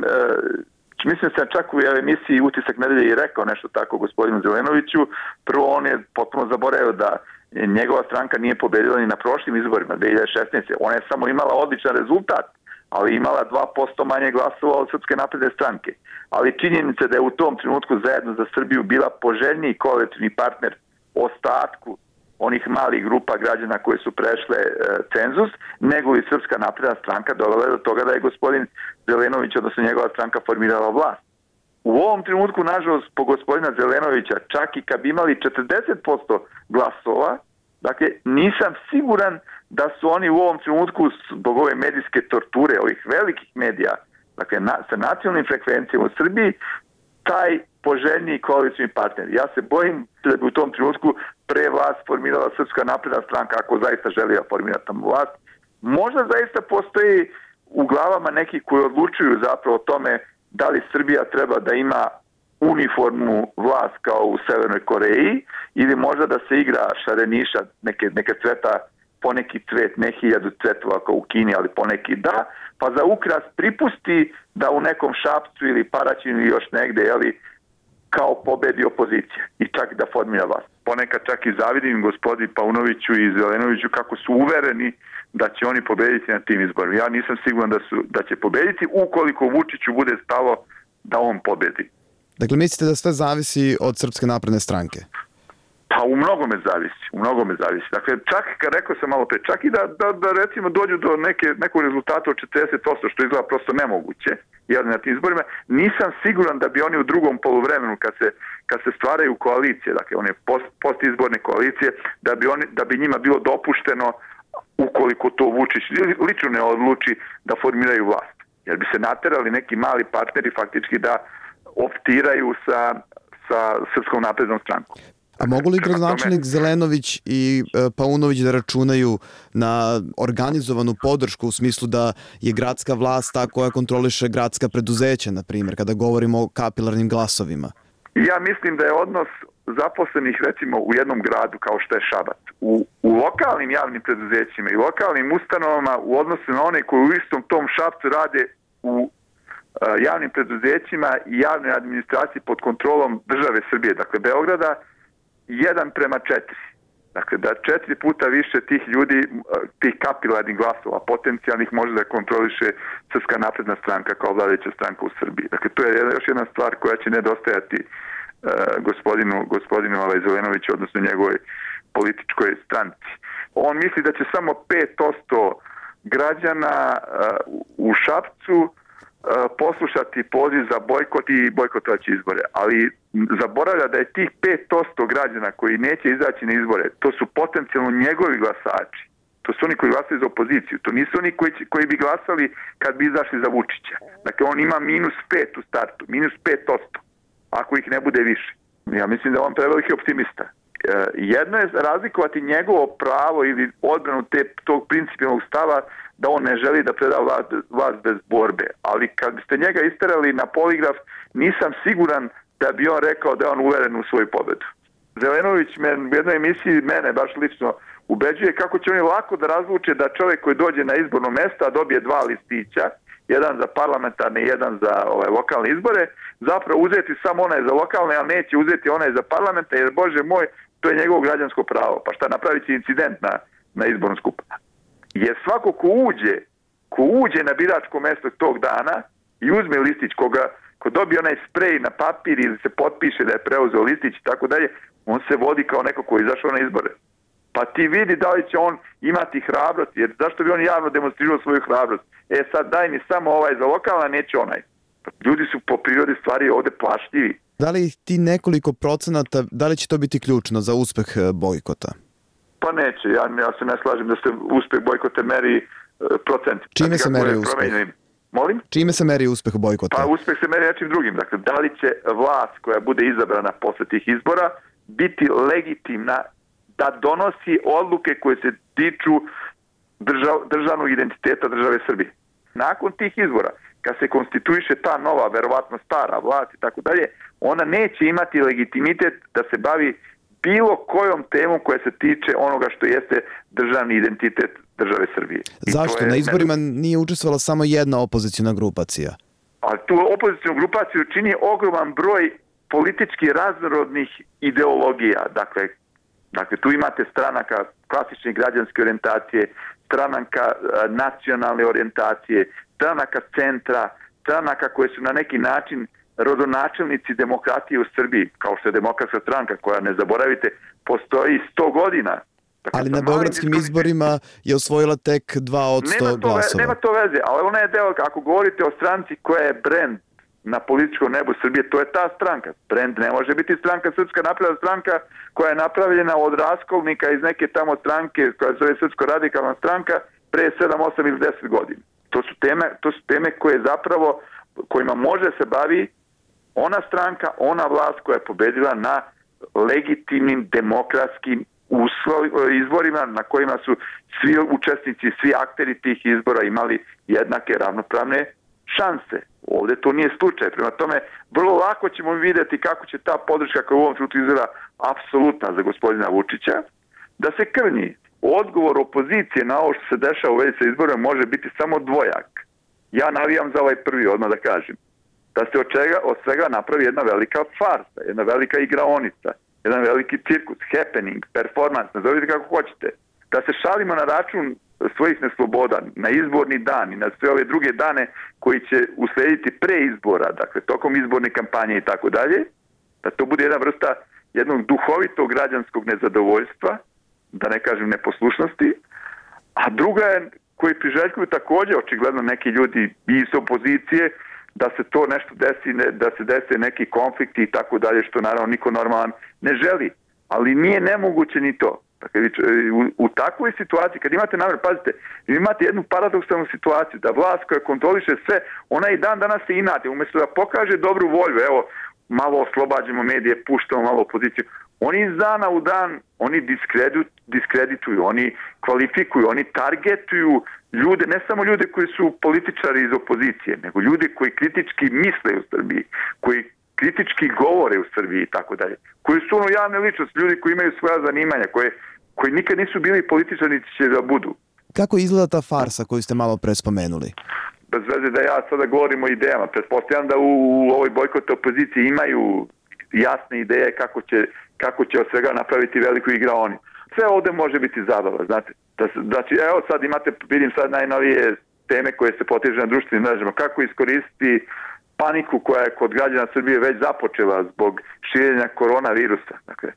sam čak u emisiji Utisak nedelje i rekao nešto tako gospodinu Zelenoviću. Prvo, on je potpuno zaboravio da njegova stranka nije pobedila ni na prošlim izborima 2016. Ona je samo imala odličan rezultat, ali imala 2% manje glasova od Srpske napredne stranke. Ali činjenica da je u tom trenutku Zajedno za Srbiju bila poželjniji koalicijni partner ostatku onih malih grupa građana koje su prešle cenzus, nego li Srpska napredna stranka dovela do toga da je gospodin Zelenović, odnosno njegova stranka, formirala vlast. U ovom trenutku, nažalost, po gospodina Zelenovića, čak i kad bi imali 40% glasova, dakle, nisam siguran da su oni u ovom trenutku, zbog ove medijske torture, ovih velikih medija, dakle, sa nacionalnim frekvencijama u Srbiji, taj poželjniji koalicijni partner. Ja se bojim da bi u tom trenutku pre vlast formirala Srpska napredna stranka, ako zaista želi da formira tamo vlast. Možda zaista postoji u glavama neki koji odlučuju zapravo o tome da li Srbija treba da ima uniformnu vlast kao u Severnoj Koreji ili možda da se igra šareniša, neke cveta, poneki cvet, ne 1000 cvetova kao u Kini, ali poneki da, pa za ukras pripusti da u nekom Šapcu ili Paraćinu ili još negde, kao pobedi opozicija i čak da formira vlast. Ponekad čak i zavidim gospodi Paunoviću i Zelenoviću kako su uvereni da će oni pobediti na tim izborima. Ja nisam siguran da će pobediti ukoliko Vučiću bude stalo da on pobedi. Dakle, mislite da sve zavisi od Srpske napredne stranke? Pa u mnogome zavisi. Dakle, čak, kad rekao sam malo pre, čak i da recimo dođu do nekog rezultata od 40%, što izgleda prosto nemoguće, na tim izborima, nisam siguran da bi oni u drugom poluvremenu, kad se stvaraju koalicije, dakle, one postizborne koalicije, da bi njima bilo dopušteno, ukoliko to Vučić lično ne odluči, da formiraju vlast. Jer bi se naterali neki mali partneri faktički da optiraju sa Srpskom naprednom strankom. A mogu li gradonačelnik Zelenović i Paunović da računaju na organizovanu podršku u smislu da je gradska vlast ta koja kontroliše gradska preduzeća, na primjer, kada govorimo o kapilarnim glasovima? Ja mislim da je odnos zaposlenih, recimo, u jednom gradu kao što je Šabac, u lokalnim javnim preduzećima i lokalnim ustanovama u odnosu na one koji u istom tom Šapcu rade u javnim preduzećima i javnoj administraciji pod kontrolom države Srbije, dakle Beograda, 1:4. Dakle, da 4 puta više tih ljudi, tih kapilarnih glasova, potencijalnih, može da kontroliše Srpska napredna stranka kao vladajuća stranka u Srbiji. Dakle, to je još jedna stvar koja će nedostajati gospodinu Zelenoviću, odnosno njegovoj političkoj stranci. On misli da će samo 5% građana u Šapcu poslušati poziv za bojkot i bojkotovaće izbore, ali zaboravlja da je tih 5% građana koji neće izaći na izbore, to su potencijalno njegovi glasači. To su oni koji glasaju za opoziciju. To nisu oni koji bi glasali kad bi izašli za Vučića. Dakle, on ima -5 u startu, -5%, ako ih ne bude više. Ja mislim da je on preveliki optimista. Jedno je razlikovati njegovo pravo ili odbranu tog principijalnog stava da on ne želi da preda vlast bez borbe. Ali kad biste njega isterali na poligraf, nisam siguran da bi on rekao da je on uveren u svoju pobedu. Zelenović u jednoj emisiji mene baš lično ubeđuje kako će oni lako da razluče da čovjek koji dođe na izborno mesto a dobije 2 listića, jedan za parlamentarne i jedan za lokalne izbore, zapravo uzeti samo onaj za lokalne, a neće uzeti onaj za parlamenta, jer Bože moj, to je njegovo građansko pravo. Pa šta, napravit će incident na izbornom skupu? Jer svako ko uđe na biračko mesto tog dana i uzme listić, ko dobije onaj sprej na papir ili se potpiše da je preuzeo listić i tako dalje, on se vodi kao neko koji je izašao na izbore. Pa ti vidi da li će on imati hrabrost, jer zašto bi on javno demonstrirao svoju hrabrost? Sad daj mi samo ovaj za lokalna, neće onaj. Ljudi su po prirodi stvari ovde plašljivi. Da li ti nekoliko procenata, da li će to biti ključno za uspeh bojkota? Pa neće, ja se ne slažem da se uspeh bojkota meri procent. Čime se meri uspeh? Molim? Čime se meri uspeh bojkota? Pa uspeh se meri nečim drugim. Dakle, da li će vlast koja bude izabrana posle tih izbora biti legitimna da donosi odluke koje se tiču državnog identiteta države Srbije. Nakon tih izbora, kad se konstituiše ta nova, verovatno stara vlast i tako dalje, ona neće imati legitimitet da se bavi bilo kojom temom koja se tiče onoga što jeste državni identitet države Srbije. Zašto? Na izborima nije učestvovala samo jedna opozicijna grupacija. Ali tu opozicijnu grupaciju čini ogroman broj politički raznorodnih ideologija. Dakle, tu imate stranaka klasične građanske orijentacije, stranaka nacionalne orijentacije, stranaka centra, stranaka koje su na neki način rodonačelnici demokratije u Srbiji, kao što je Demokratska stranka koja, ne zaboravite, postoji 100 godina. Dakle, ali na beogradskim izborima je osvojila tek 2% glasova. Nema to veze, ali ona je deo, ako govorite o stranci koja je brend na političkom nebu Srbije, to je ta stranka. Brend ne može biti stranka, Srpska napredna stranka koja je napravljena od raskolnika iz neke tamo stranke koja se zove Srpsko radikalna stranka pre 7, 8 ili 10 godina. To su teme koje zapravo, kojima može se bavi ona stranka, ona vlast koja je pobedila na legitimnim demokratskim izborima na kojima su svi učesnici, svi akteri tih izbora imali jednake ravnopravne šanse. Ovdje to nije slučaj. Prema tome, vrlo lako ćemo vidjeti kako će ta podrška koja u ovom trenutku izgleda apsolutna za gospodina Vučića, da se krnji. Odgovor opozicije na ovo što se dešava u vezi sa izborima može biti samo dvojak. Ja navijam za ovaj prvi, odmah da kažem. Da se od svega napravi jedna velika farsa, jedna velika igraonica, jedan veliki cirkus, happening, performance, nazovite kako hoćete. Da se šalimo na račun svojih nesloboda, na izborni dan i na sve ove druge dane koji će uslediti pre izbora, dakle tokom izborne kampanje i tako dalje, da to bude jedna vrsta jednog duhovitog građanskog nezadovoljstva, da ne kažem neposlušnosti, a druga je koji priželjkuju također očigledno neki ljudi iz opozicije, da se to nešto desi, da se dese neki konflikti i tako dalje, što naravno niko normalan ne želi. Ali nije nemoguće ni to. Dakle, u takvoj situaciji, kad imate namjer, pazite, imate jednu paradoksalnu situaciju, da vlast koja kontroliše sve, ona i dan danas se inate, umjesto da pokaže dobru volju, evo, malo oslobađamo medije, puštamo malo opoziciju, oni iz dana u dan, oni diskredituju, oni kvalifikuju, oni targetuju ljude, ne samo ljude koji su političari iz opozicije, nego ljude koji kritički misle u Srbiji, koji kritički govore u Srbiji i tako dalje, koji su ono javne ličnosti, ljudi koji imaju svoja zanimanja, koji nikad nisu bili političari, niti će da budu. Kako izgleda ta farsa koju ste malo pre spomenuli? Bez veze da ja sada govorim o idejama. Pretpostavljam da u ovoj bojkotu opoziciji imaju jasne ideje kako će od svega napraviti veliku igraonicu. Sve ovdje može biti zabava, znate. Znači, evo sad vidim sad najnovije teme koje se potežu na društvenim mrežama. Kako iskoristiti paniku koja je kod građana Srbije već započela zbog širenja koronavirusa. Dakle,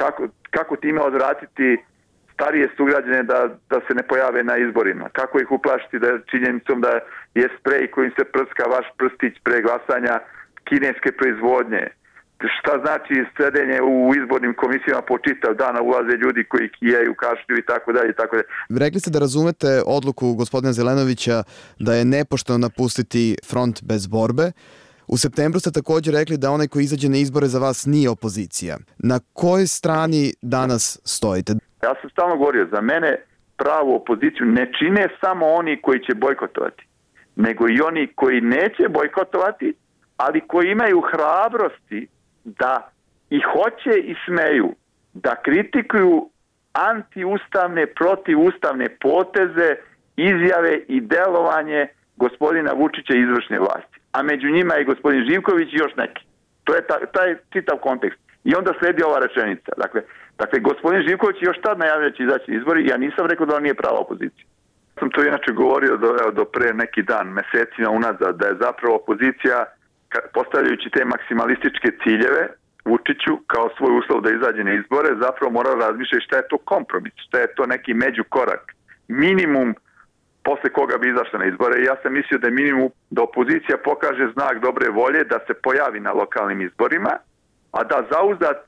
kako time odvratiti starije sugrađane da se ne pojave na izborima? Kako ih uplašiti da činjenicom da je sprej kojim se prska vaš prstić pre glasanja kineske proizvodnje? Šta znači sedenje u izbornim komisijama po čitav dana, ulaze ljudi koji kijaju, kašlju i tako dalje i tako dalje. Rekli ste da razumete odluku gospodina Zelenovića da je nepošteno napustiti front bez borbe. U septembru ste također rekli da onaj koji izađe na izbore za vas nije opozicija. Na kojoj strani danas stojite? Ja sam stalno govorio, za mene pravu opoziciju ne čine samo oni koji će bojkotovati, nego i oni koji neće bojkotovati, ali koji imaju hrabrosti da i hoće i smeju da kritikuju antiustavne, protivustavne poteze, izjave i delovanje gospodina Vučića i izvršne vlasti. A među njima je gospodin Živković i još neki. To je taj čitav kontekst. I onda sledi ova rečenica. Dakle, gospodin Živković još tad najavlja će izaći izbori, ja nisam rekao da on nije prava opozicija. Sam to inače govorio do pre neki dan, mesecima unazad, da je zapravo opozicija, postavljajući te maksimalističke ciljeve Vučiću kao svoj uslov da izađe na izbore, zapravo mora razmišljati šta je to kompromis, šta je to neki međukorak, minimum posle koga bi izašla na izbore. I ja sam mislio da je minimum da opozicija pokaže znak dobre volje da se pojavi na lokalnim izborima, a da zauzdat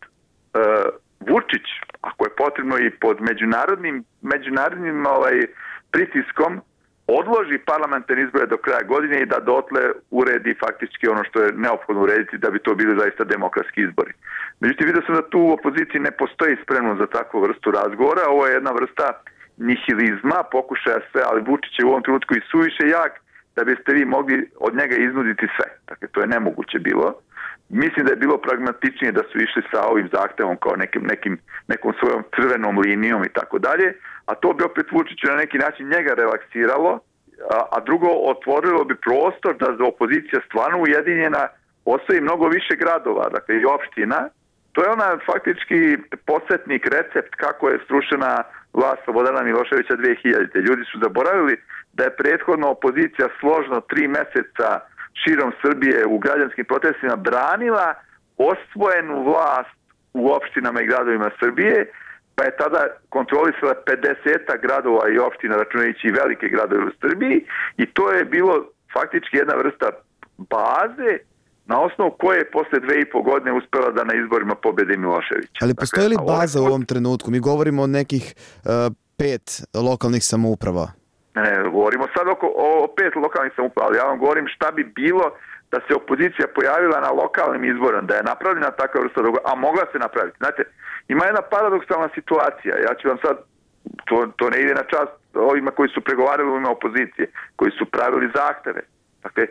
Vučić, ako je potrebno i pod međunarodnim pritiskom, odloži parlamentarne izbore do kraja godine i da dotle uredi faktički ono što je neophodno urediti da bi to bili zaista demokratski izbori. Međutim, vidio sam da tu u opoziciji ne postoji spremno za takvu vrstu razgovora. Ovo je jedna vrsta nihilizma, pokušaja sve, ali Vučić je u ovom trenutku i suviše jak da biste vi mogli od njega iznuditi sve. Dakle, to je nemoguće bilo. Mislim da je bilo pragmatičnije da su išli sa ovim zahtevom kao nekom svojom crvenom linijom i tako dalje, a to bi opet Vučiću na neki način njega relaksiralo, a drugo otvorilo bi prostor da za opozicija stvarno ujedinjena osvoji mnogo više gradova, dakle i opština. To je ona faktički podsjetnik, recept kako je srušena vlast Slobodana Miloševića 2000. Ljudi su zaboravili da je prethodno opozicija složno 3 meseca širom Srbije u građanskim protestima branila osvojenu vlast u opštinama i gradovima Srbije, pa je tada kontrolisala 50 gradova i opština, računajući i velike gradove u Srbiji, i to je bilo faktički jedna vrsta baze na osnovu koje je posle 2,5 godine uspela da na izborima pobedi Miloševića. Ali postoji li baza u ovom trenutku? Mi govorimo o nekih 5 lokalnih samouprava. Ne, govorimo sad o 5 lokalnih samouprava, ali ja vam govorim šta bi bilo da se opozicija pojavila na lokalnim izborima, da je napravljena takva vrsta dogovora, a mogla se napraviti. Znate, ima jedna paradoksalna situacija, ja ću vam sad, to ne ide na čast ovima koji su pregovarali u ime opozicije, koji su pravili zahteve. Dakle,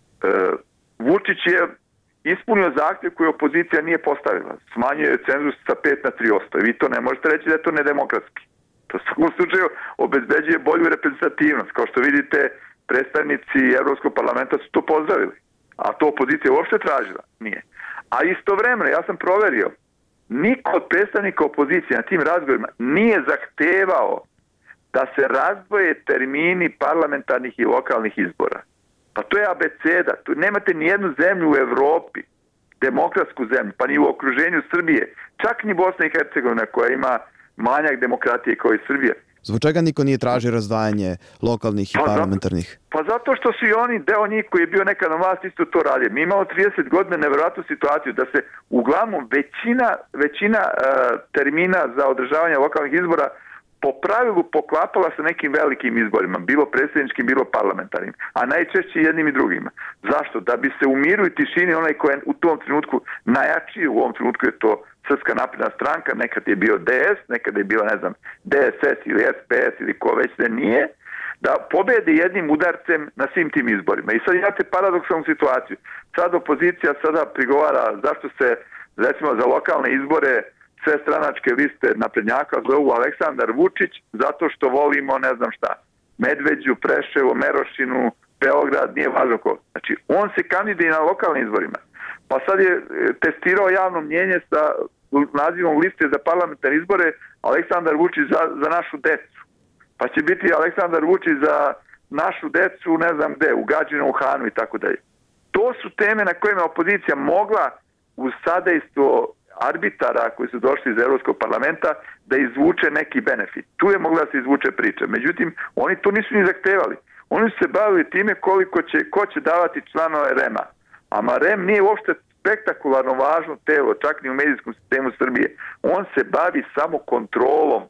Vučić je ispunio zahtev koji opozicija nije postavila. Smanjuje cenzus sa 5 na 3%. I vi to ne možete reći da je to nedemokratski. To u svakom slučaju obezbeđuje bolju reprezentativnost. Kao što vidite, predstavnici Evropskog parlamenta su to pozdravili. A to opozicija uopšte tražila. Nije. A istovremeno, ja sam proverio, niko od predstavnika opozicije na tim razgovorima nije zahtevao da se razdvoje termini parlamentarnih i lokalnih izbora. Pa to je abeceda. Tu nemate ni jednu zemlju u Evropi, demokratsku zemlju, pa ni u okruženju Srbije, čak ni Bosna i Hercegovina koja ima manjak demokratije kao i Srbija. Zbog čega niko nije tražio razdvajanje lokalnih i parlamentarnih? Pa zato što su i oni, deo njih koji je bio nekad na vlast, isto to radi. Mi imamo 30 godina nevjerojatnu situaciju da se uglavnom većina termina za održavanje lokalnih izbora po pravilu poklapala sa nekim velikim izborima, bilo predsjedničkim, bilo parlamentarnim, a najčešće jednim i drugima. Zašto? Da bi se u miru i tišini onaj koji je u tom trenutku najjačiji, u ovom trenutku je to Srpska napredna stranka, nekad je bio DS, nekad je bio, ne znam, DSS ili SPS ili ko već ne nije, da pobedi jednim udarcem na svim tim izborima. I sad imate paradoksalnu situaciju. Sad opozicija sada prigovara zašto se, recimo, za lokalne izbore sve stranačke liste naprednjaka zovu Aleksandar Vučić zato što volimo ne znam šta. Medveđu, Preševo, Merošinu, Beograd, nije važno ko. Znači, on se kandiduje na lokalnim izborima. Pa sad je testirao javno mnjenje sa nazivom liste za parlamentarne izbore Aleksandar Vučić za našu decu. Pa će biti Aleksandar Vučić za našu decu, ne znam gde, u Gadžinom Hanu i tako dalje. To su teme na kojima opozicija mogla uz sadejstvo arbitara koji su došli iz Evropskog parlamenta da izvuče neki benefit. Tu je mogla da se izvuče priča. Međutim, oni to nisu ni zahtevali. Oni su se bavili time ko će davati članove REM-a. A REM nije uopšte spektakularno važno telo, čak ni u medijskom sistemu Srbije. On se bavi samo kontrolom.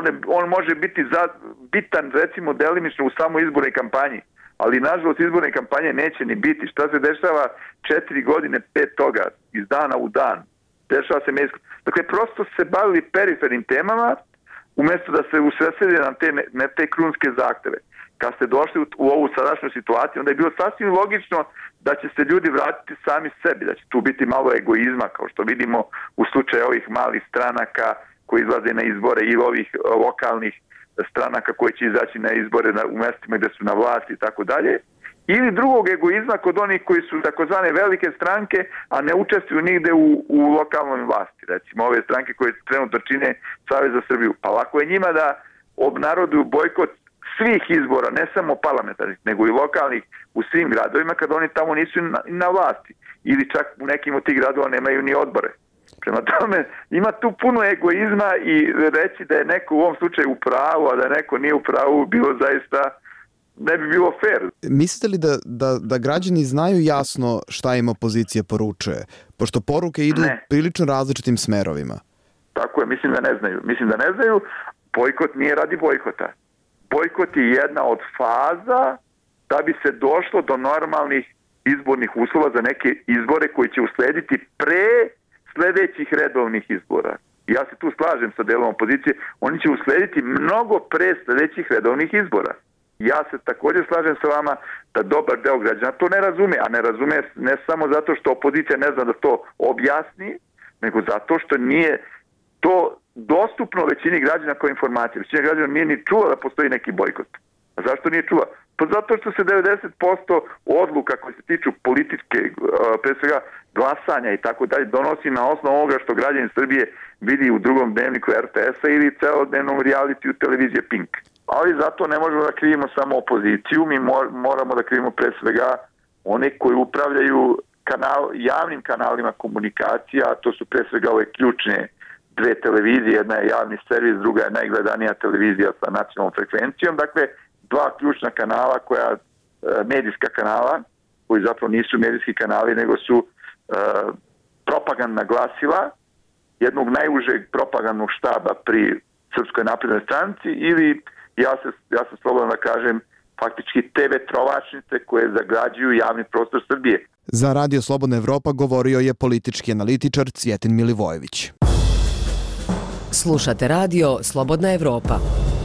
On može biti bitan, recimo, delimično u samo izbornoj kampanji. Ali, nažalost, izborne kampanje neće ni biti. Šta se dešava 4 godine, 5 toga, iz dana u dan? Dešava se medijsko. Dakle, prosto se bavili perifernim temama umjesto da se usredsrede na te krunske zahteve. Kad ste došli u ovu sadašnju situaciju, onda je bilo sasvim logično da će se ljudi vratiti sami sebi, da će tu biti malo egoizma, kao što vidimo u slučaju ovih malih stranaka koji izlaze na izbore i ovih lokalnih stranaka koji će izaći na izbore u mjestima gdje su na vlasti i tako dalje. Ili drugog egoizma kod onih koji su takozvane velike stranke, a ne učestvuju nigde u lokalnoj vlasti. Recimo ove stranke koje trenutno čine Savez za Srbiju. Pa lako je njima da obnaroduju bojkot svih izbora, ne samo parlamentarnih, nego i lokalnih u svim gradovima kad oni tamo nisu na vlasti. Ili čak u nekim od tih gradova nemaju ni odbore. Prema tome, ima tu puno egoizma i reći da je neko u ovom slučaju u pravu, a da neko nije u pravu, bilo zaista ne bi bilo fair. Mislite li da građani znaju jasno šta im opozicija poručuje? Pošto poruke idu prilično različitim smerovima. Tako je, mislim da ne znaju. Bojkot nije radi bojkota. Bojkot je jedna od faza da bi se došlo do normalnih izbornih uslova za neke izbore koji će uslediti pre sljedećih redovnih izbora. ja se tu slažem sa delom opozicije, oni će uslediti mnogo pre sledećih redovnih izbora. Ja se također slažem sa vama da dobar deo građana to ne razume, a ne razume ne samo zato što opozicija ne zna da to objasni, nego zato što nije to dostupno većini građana kao informacija. Većina građana nije ni čula da postoji neki bojkot. A zašto nije čula? Pa zato što se 90% odluka koje se tiču političke, pre svega glasanja i tako dalje, donosi na osnovu ovoga što građani Srbije vidi u drugom dnevniku RTS-a ili celodnevnom realitiju televizije Pink. Ali zato ne možemo da krivimo samo opoziciju, mi moramo da krivimo pre svega one koji upravljaju javnim kanalima komunikacija, a to su pre svega ove ključne dve televizije, jedna je javni servis, druga je najgledanija televizija sa nacionalnom frekvencijom, dakle dva ključna kanala, medijska kanala, koji zapravo nisu medijski kanali, nego su propagandna glasila jednog najužeg propagandnog štaba pri Srpskoj naprednoj stranci ili ja se slobodno da kažem, faktički TV trovačnice koje zagrađuju javni prostor Srbije. Za Radio Slobodna Evropa govorio je politički analitičar Cvjetin Milivojević. Slušate Radio Slobodna Evropa.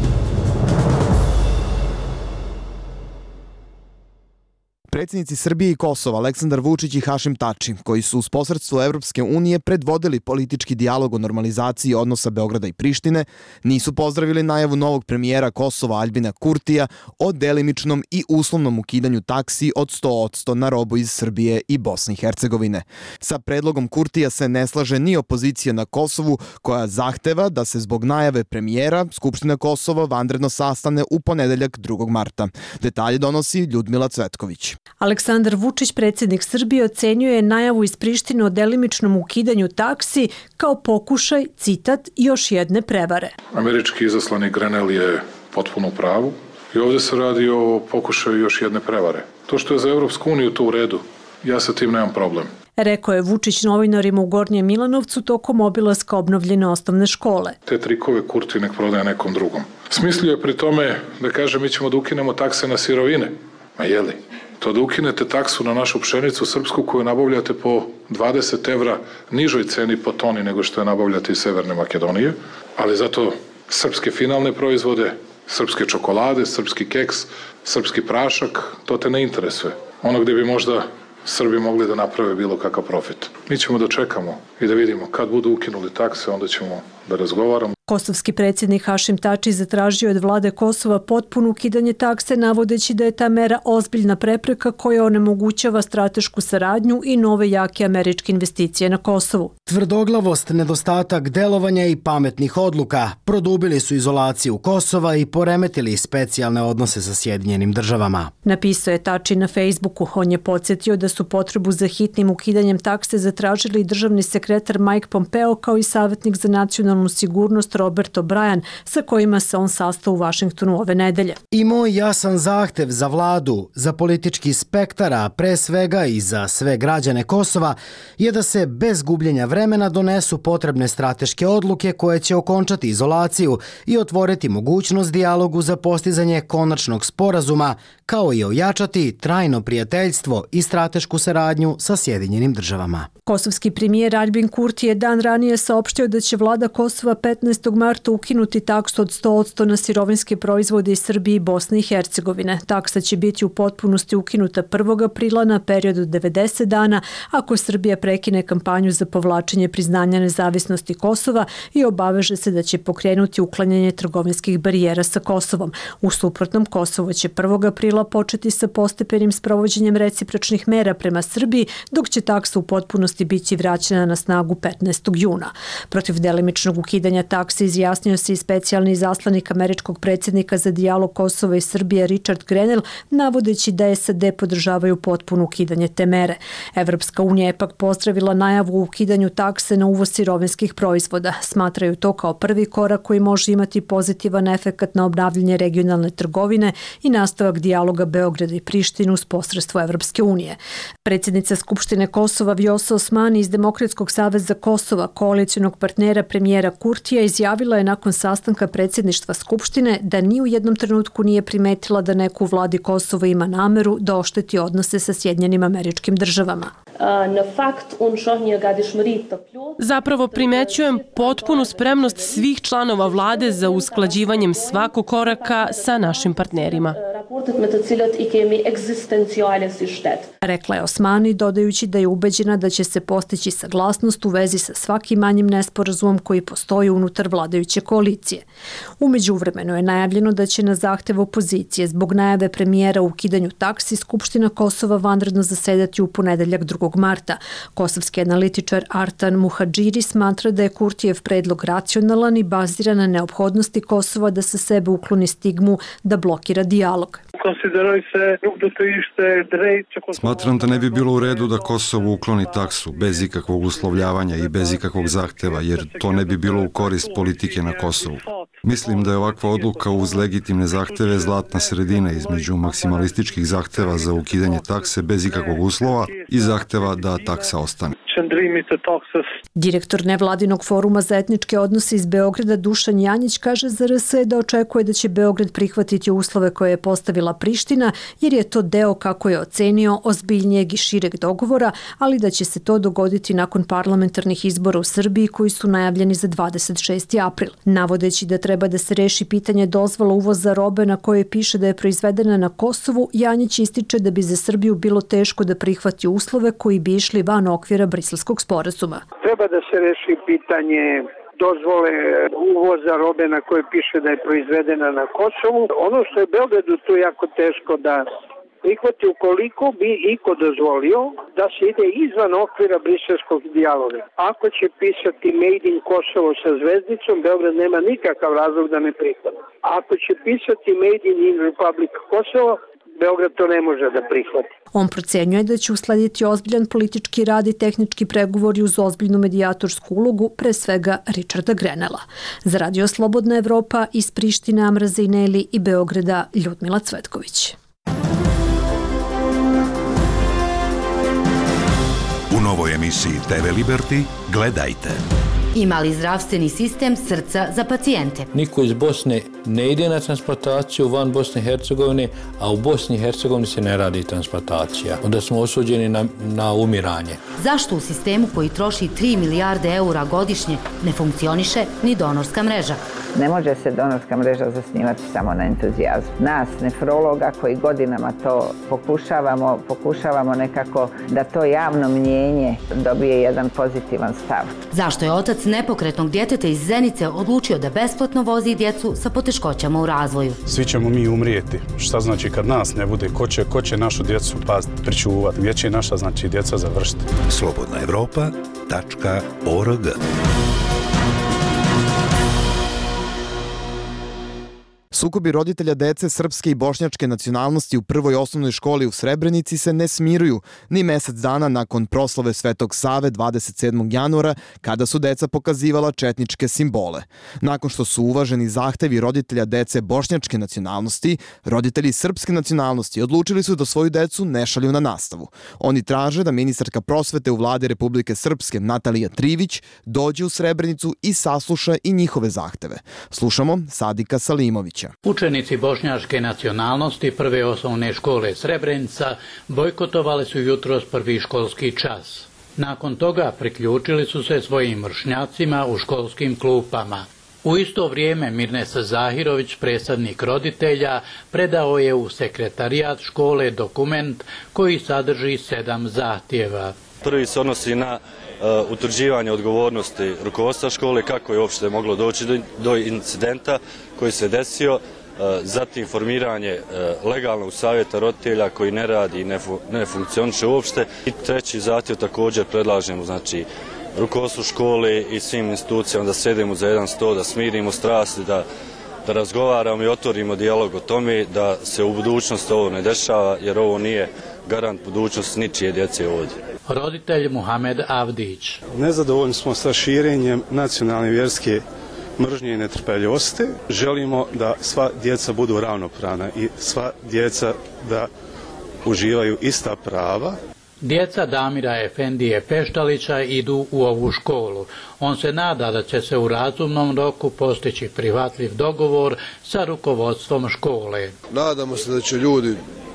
Predsjednici Srbije i Kosova Aleksandar Vučić i Hašim Tači, koji su uz posredstvo Evropske unije predvodili politički dijalog o normalizaciji odnosa Beograda i Prištine, nisu pozdravili najavu novog premijera Kosova Aljbina Kurtija o delimičnom i uslovnom ukidanju taksi od 100% na robu iz Srbije i Bosne i Hercegovine. Sa predlogom Kurtija se ne slaže ni opozicija na Kosovu, koja zahteva da se zbog najave premijera Skupština Kosova vanredno sastane u ponedeljak 2. marta. Detalje donosi Ljudmila Cvetković. Aleksandar Vučić, predsjednik Srbije, ocenjuje najavu iz Prištine o delimičnom ukidanju taksi kao pokušaj, citat, još jedne prevare. Američki izaslanik Grenell je potpuno u pravu i ovdje se radi o pokušaju još jedne prevare. To što je za Evropsku uniju to u redu, ja sa tim nemam problem. Rekao je Vučić novinarima u Gornjem Milanovcu tokom obilaska obnovljene osnovne škole. Te trikove Kurti nek prodaje nekom drugom. Smislio je pri tome da kaže mi ćemo da ukinemo takse na sirovine. Ma jeli? To da ukinete taksu na našu pšenicu srpsku koju nabavljate po 20 evra nižoj ceni po toni nego što je nabavljate iz Severne Makedonije, ali zato srpske finalne proizvode, srpske čokolade, srpski keks, srpski prašak, to te ne interesuje. Ono gdje bi možda Srbi mogli da naprave bilo kakav profit. Mi ćemo da čekamo i da vidimo kad budu ukinuli takse, onda ćemo da razgovaramo. Kosovski predsjednik Hašim Tači zatražio od vlade Kosova potpuno ukidanje takse, navodeći da je ta mera ozbiljna prepreka koja onemogućava stratešku saradnju i nove jake američke investicije na Kosovu. Tvrdoglavost, nedostatak delovanja i pametnih odluka produbili su izolaciju Kosova i poremetili specijalne odnose sa Sjedinjenim državama. Napisao je Tači na Facebooku. On je podsjetio da su potrebu za hitnim ukidanjem takse zatražili i državni sekretar Mike Pompeo kao i savjetnik za nacionalnu sigurnost Robert O'Brien, sa kojima se on sastao u Vašingtonu ove nedelje. I moj jasan zahtev za vladu, za politički spektar, a pre svega i za sve građane Kosova, je da se bez gubljenja vremena donesu potrebne strateške odluke koje će okončati izolaciju i otvoriti mogućnost dijalogu za postizanje konačnog sporazuma, kao i ojačati trajno prijateljstvo i stratešku saradnju sa Sjedinjenim državama. Kosovski premijer Aljbin Kurti je dan ranije saopštio da će vlada Kosova 15. marta ukinuti taksu od 100% na sirovinske proizvode iz Srbije i Bosne i Hercegovine. Taksa će biti u potpunosti ukinuta 1. aprila na period od 90 dana ako Srbija prekine kampanju za povlačenje priznanja nezavisnosti Kosova i obaveže se da će pokrenuti uklanjanje trgovinskih barijera sa Kosovom. U suprotnom, Kosovo će 1. aprila početi sa postepenim sprovođenjem recipročnih mera prema Srbiji, dok će taksa u potpunosti biti vraćena na snagu 15. juna. Protiv delimičnog ukidanja takse izjasnio se i specijalni izaslanik američkog predsjednika za dijalog Kosova i Srbije Richard Grenell, navodeći da SAD podržavaju potpuno ukidanje te mere. Evropska unija je pak pozdravila najavu o ukidanju takse na uvoz sirovinskih proizvoda. Smatraju to kao prvi korak koji može imati pozitivan efekat na obnavljanje regionalne trgovine i nastavak dijaloga Beograda i Prištine uz posredstvo Evropske unije. Predsjednica Skupštine Kosova Vjosa Osmani iz Demokratskog saveza Kosova, koalicionog partnera premijera Kurtija, izjavila je nakon sastanka predsjedništva Skupštine da ni u jednom trenutku nije primetila da neko u vladi Kosova ima nameru da ošteti odnose sa Sjedinjenim Američkim Državama. Zapravo primećujem potpunu spremnost svih članova vlade za usklađivanjem svakog koraka sa našim partnerima. Rekla je Osmani, dodajući da je ubeđena da će se postići saglasnost u vezi sa svakim manjim nesporazumom koji postoji unutar vladajuće koalicije. U međuvremenu je najavljeno da će na zahtev opozicije zbog najave premijera u ukidanju taksi Skupština Kosova vanredno zasedati u ponedeljak 2. marta. Kosovski analitičar Artan Muhadžiri smatra da je Kurtijev predlog racionalan i baziran na neophodnosti Kosova da sa sebe ukloni stigmu da blokira dijalog. Smatram da ne bi bilo u redu da Kosovo ukloni taksu bez ikakvog uslovljavanja i bez ikakvog zahteva, jer to ne bi bilo u korist politike na Kosovu. Mislim da je ovakva odluka uz legitimne zahteve zlatna sredina između maksimalističkih zahteva za ukidanje takse bez ikakvog uslova i zahteva da taksa ostane. Direktor nevladinog foruma za etničke odnose iz Beograda Dušan Janjić kaže za RS da očekuje da će Beograd prihvatiti uslove koje je postavila Priština, jer je to deo, kako je ocenio, ozbiljnijeg i šireg dogovora, ali da će se to dogoditi nakon parlamentarnih izbora u Srbiji koji su najavljeni za 26. april. Navodeći da treba da se reši pitanje dozvola uvoza robe na kojoj piše da je proizvedena na Kosovu, Janjić ističe da bi za Srbiju bilo teško da prihvati uslove koji bi išli van okvira Briselskog sporazuma. Treba da se reši pitanje dozvole uvoza robe na kojoj piše da je proizvedena na Kosovu. Ono što je Beogradu tu jako teško da prihvati, ukoliko bi iko dozvolio da se ide izvan okvira briselskog dijaloga. Ako će pisati Made in Kosovo sa zvezdicom, Beograd nema nikakav razlog da ne prihvati. Ako će pisati Made in Republic Kosovo, Beograd to ne može da prihvati. On procenjuje da će uslediti ozbiljan politički rad i tehnički pregovori uz ozbiljnu medijatorsku ulogu, pre svega Richarda Grenela. Za Radio Slobodna Evropa iz Prištine Amra Zejneli i Beograda Ljudmila Cvetković. U novoj emisiji TV Liberty gledajte. Ima li zdravstveni sistem srca za pacijente? Niko iz Bosne ne ide na transplantaciju van Bosne i Hercegovine, a u Bosni i Hercegovini se ne radi transplantacija. Onda smo osuđeni na umiranje. Zašto u sistemu koji troši 3 milijarde eura godišnje ne funkcioniše ni donorska mreža? Ne može se donorska mreža zasnivati samo na entuzijazmu. Nas, nefrologa, koji godinama to pokušavamo nekako da to javno mnijenje dobije jedan pozitivan stav. Zašto je otac nepokretnog djeteta iz Zenice odlučio da besplatno vozi djecu sa poteškoćama u razvoju? Svi ćemo mi umrijeti. Šta znači kad nas ne bude? Ko će našu djecu pričuvati? Gdje će naša djeca završiti? slobodnaevropa.org. Sukobi roditelja dece srpske i bošnjačke nacionalnosti u prvoj osnovnoj školi u Srebrenici se ne smiruju ni mesec dana nakon proslave Svetog Save 27. januara, kada su deca pokazivala četničke simbole. Nakon što su uvaženi zahtevi roditelja dece bošnjačke nacionalnosti, roditelji srpske nacionalnosti odlučili su da svoju decu ne šalju na nastavu. Oni traže da ministarka prosvete u vladi Republike Srpske Natalija Trivić dođe u Srebrenicu i sasluša i njihove zahteve. Slušamo Sadika Salimovića. Učenici bošnjačke nacionalnosti prve osnovne škole Srebrenica bojkotovali su jutros prvi školski čas. Nakon toga priključili su se svojim vršnjacima u školskim klupama. U isto vrijeme Mirnesa Zahirović, predstavnik roditelja, predao je u sekretarijat škole dokument koji sadrži 7 zahtjeva. Prvi se odnosi na utvrđivanje odgovornosti rukovodstva škole, kako je uopšte moglo doći do incidenta koji se desio, zatim formiranje legalnog savjeta roditelja koji ne radi i ne funkcioniše uopšte. I treći zahtjev također predlažemo, rukovodstvu škole i svim institucijama da sedemo za jedan sto, da smirimo strasti, da razgovaramo i otvorimo dijalog o tome da se u budućnosti ovo ne dešava, jer ovo nije garant budućnosti ničije djece ovdje. Roditelj Muhamed Avdić. Nezadovoljni smo sa širenjem nacionalne vjerske mržnje i netrpeljivosti. Želimo da sva djeca budu ravnopravna i sva djeca da uživaju ista prava. Djeca Damira Efendije Peštalića idu u ovu školu. On se nada da će se u razumnom roku postići prihvatljiv dogovor sa rukovodstvom škole. Nadamo se da će ljudi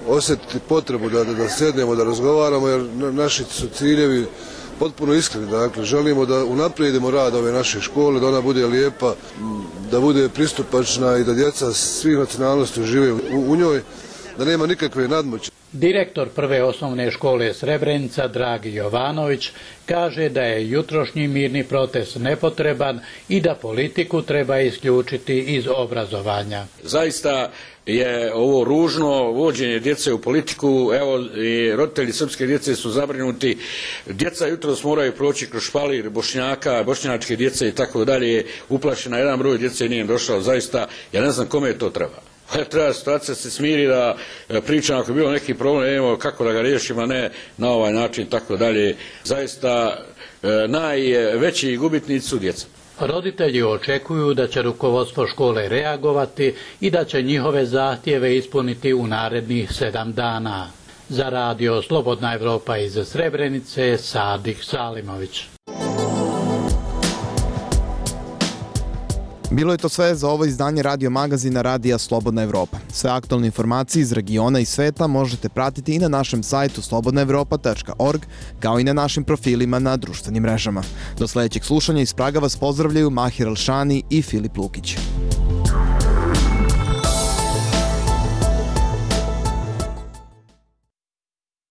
osjetiti potrebu da sjednemo, da razgovaramo, jer naši su ciljevi potpuno iskreni. Dakle, želimo da unaprijedimo rad ove naše škole, da ona bude lijepa, da bude pristupačna i da djeca svih nacionalnosti žive u njoj, da nema nikakve nadmoći. Direktor prve osnovne škole Srebrenica, Dragi Jovanović, kaže da je jutrošnji mirni protest nepotreban i da politiku treba isključiti iz obrazovanja. Zaista je ovo ružno vođenje djece u politiku, evo i roditelji srpske djece su zabrinuti. Djeca jutros moraju proći kroz špalir Bošnjaka, bošnjačke djece i tako dalje, uplašena, jedan broj djece nije došao, zaista, ja ne znam kome to treba. Treba situacija se smiri, da pričam ako je bilo neki problem, evo kako da ga riješimo, a ne na ovaj način i tako dalje. Zaista najveći gubitnici su djeca. Roditelji očekuju da će rukovodstvo škole reagovati i da će njihove zahtjeve ispuniti u narednih 7 dana. Za radio Slobodna Evropa iz Srebrenice, Sadih Salimović. Bilo je to sve za ovo izdanje radio magazina Radija Slobodna Evropa. Sve aktualne informacije iz regiona i sveta možete pratiti i na našem sajtu slobodnaevropa.org, kao i na našim profilima na društvenim mrežama. Do sljedećeg slušanja iz Praga vas pozdravljaju Mahir Alšani i Filip Lukić.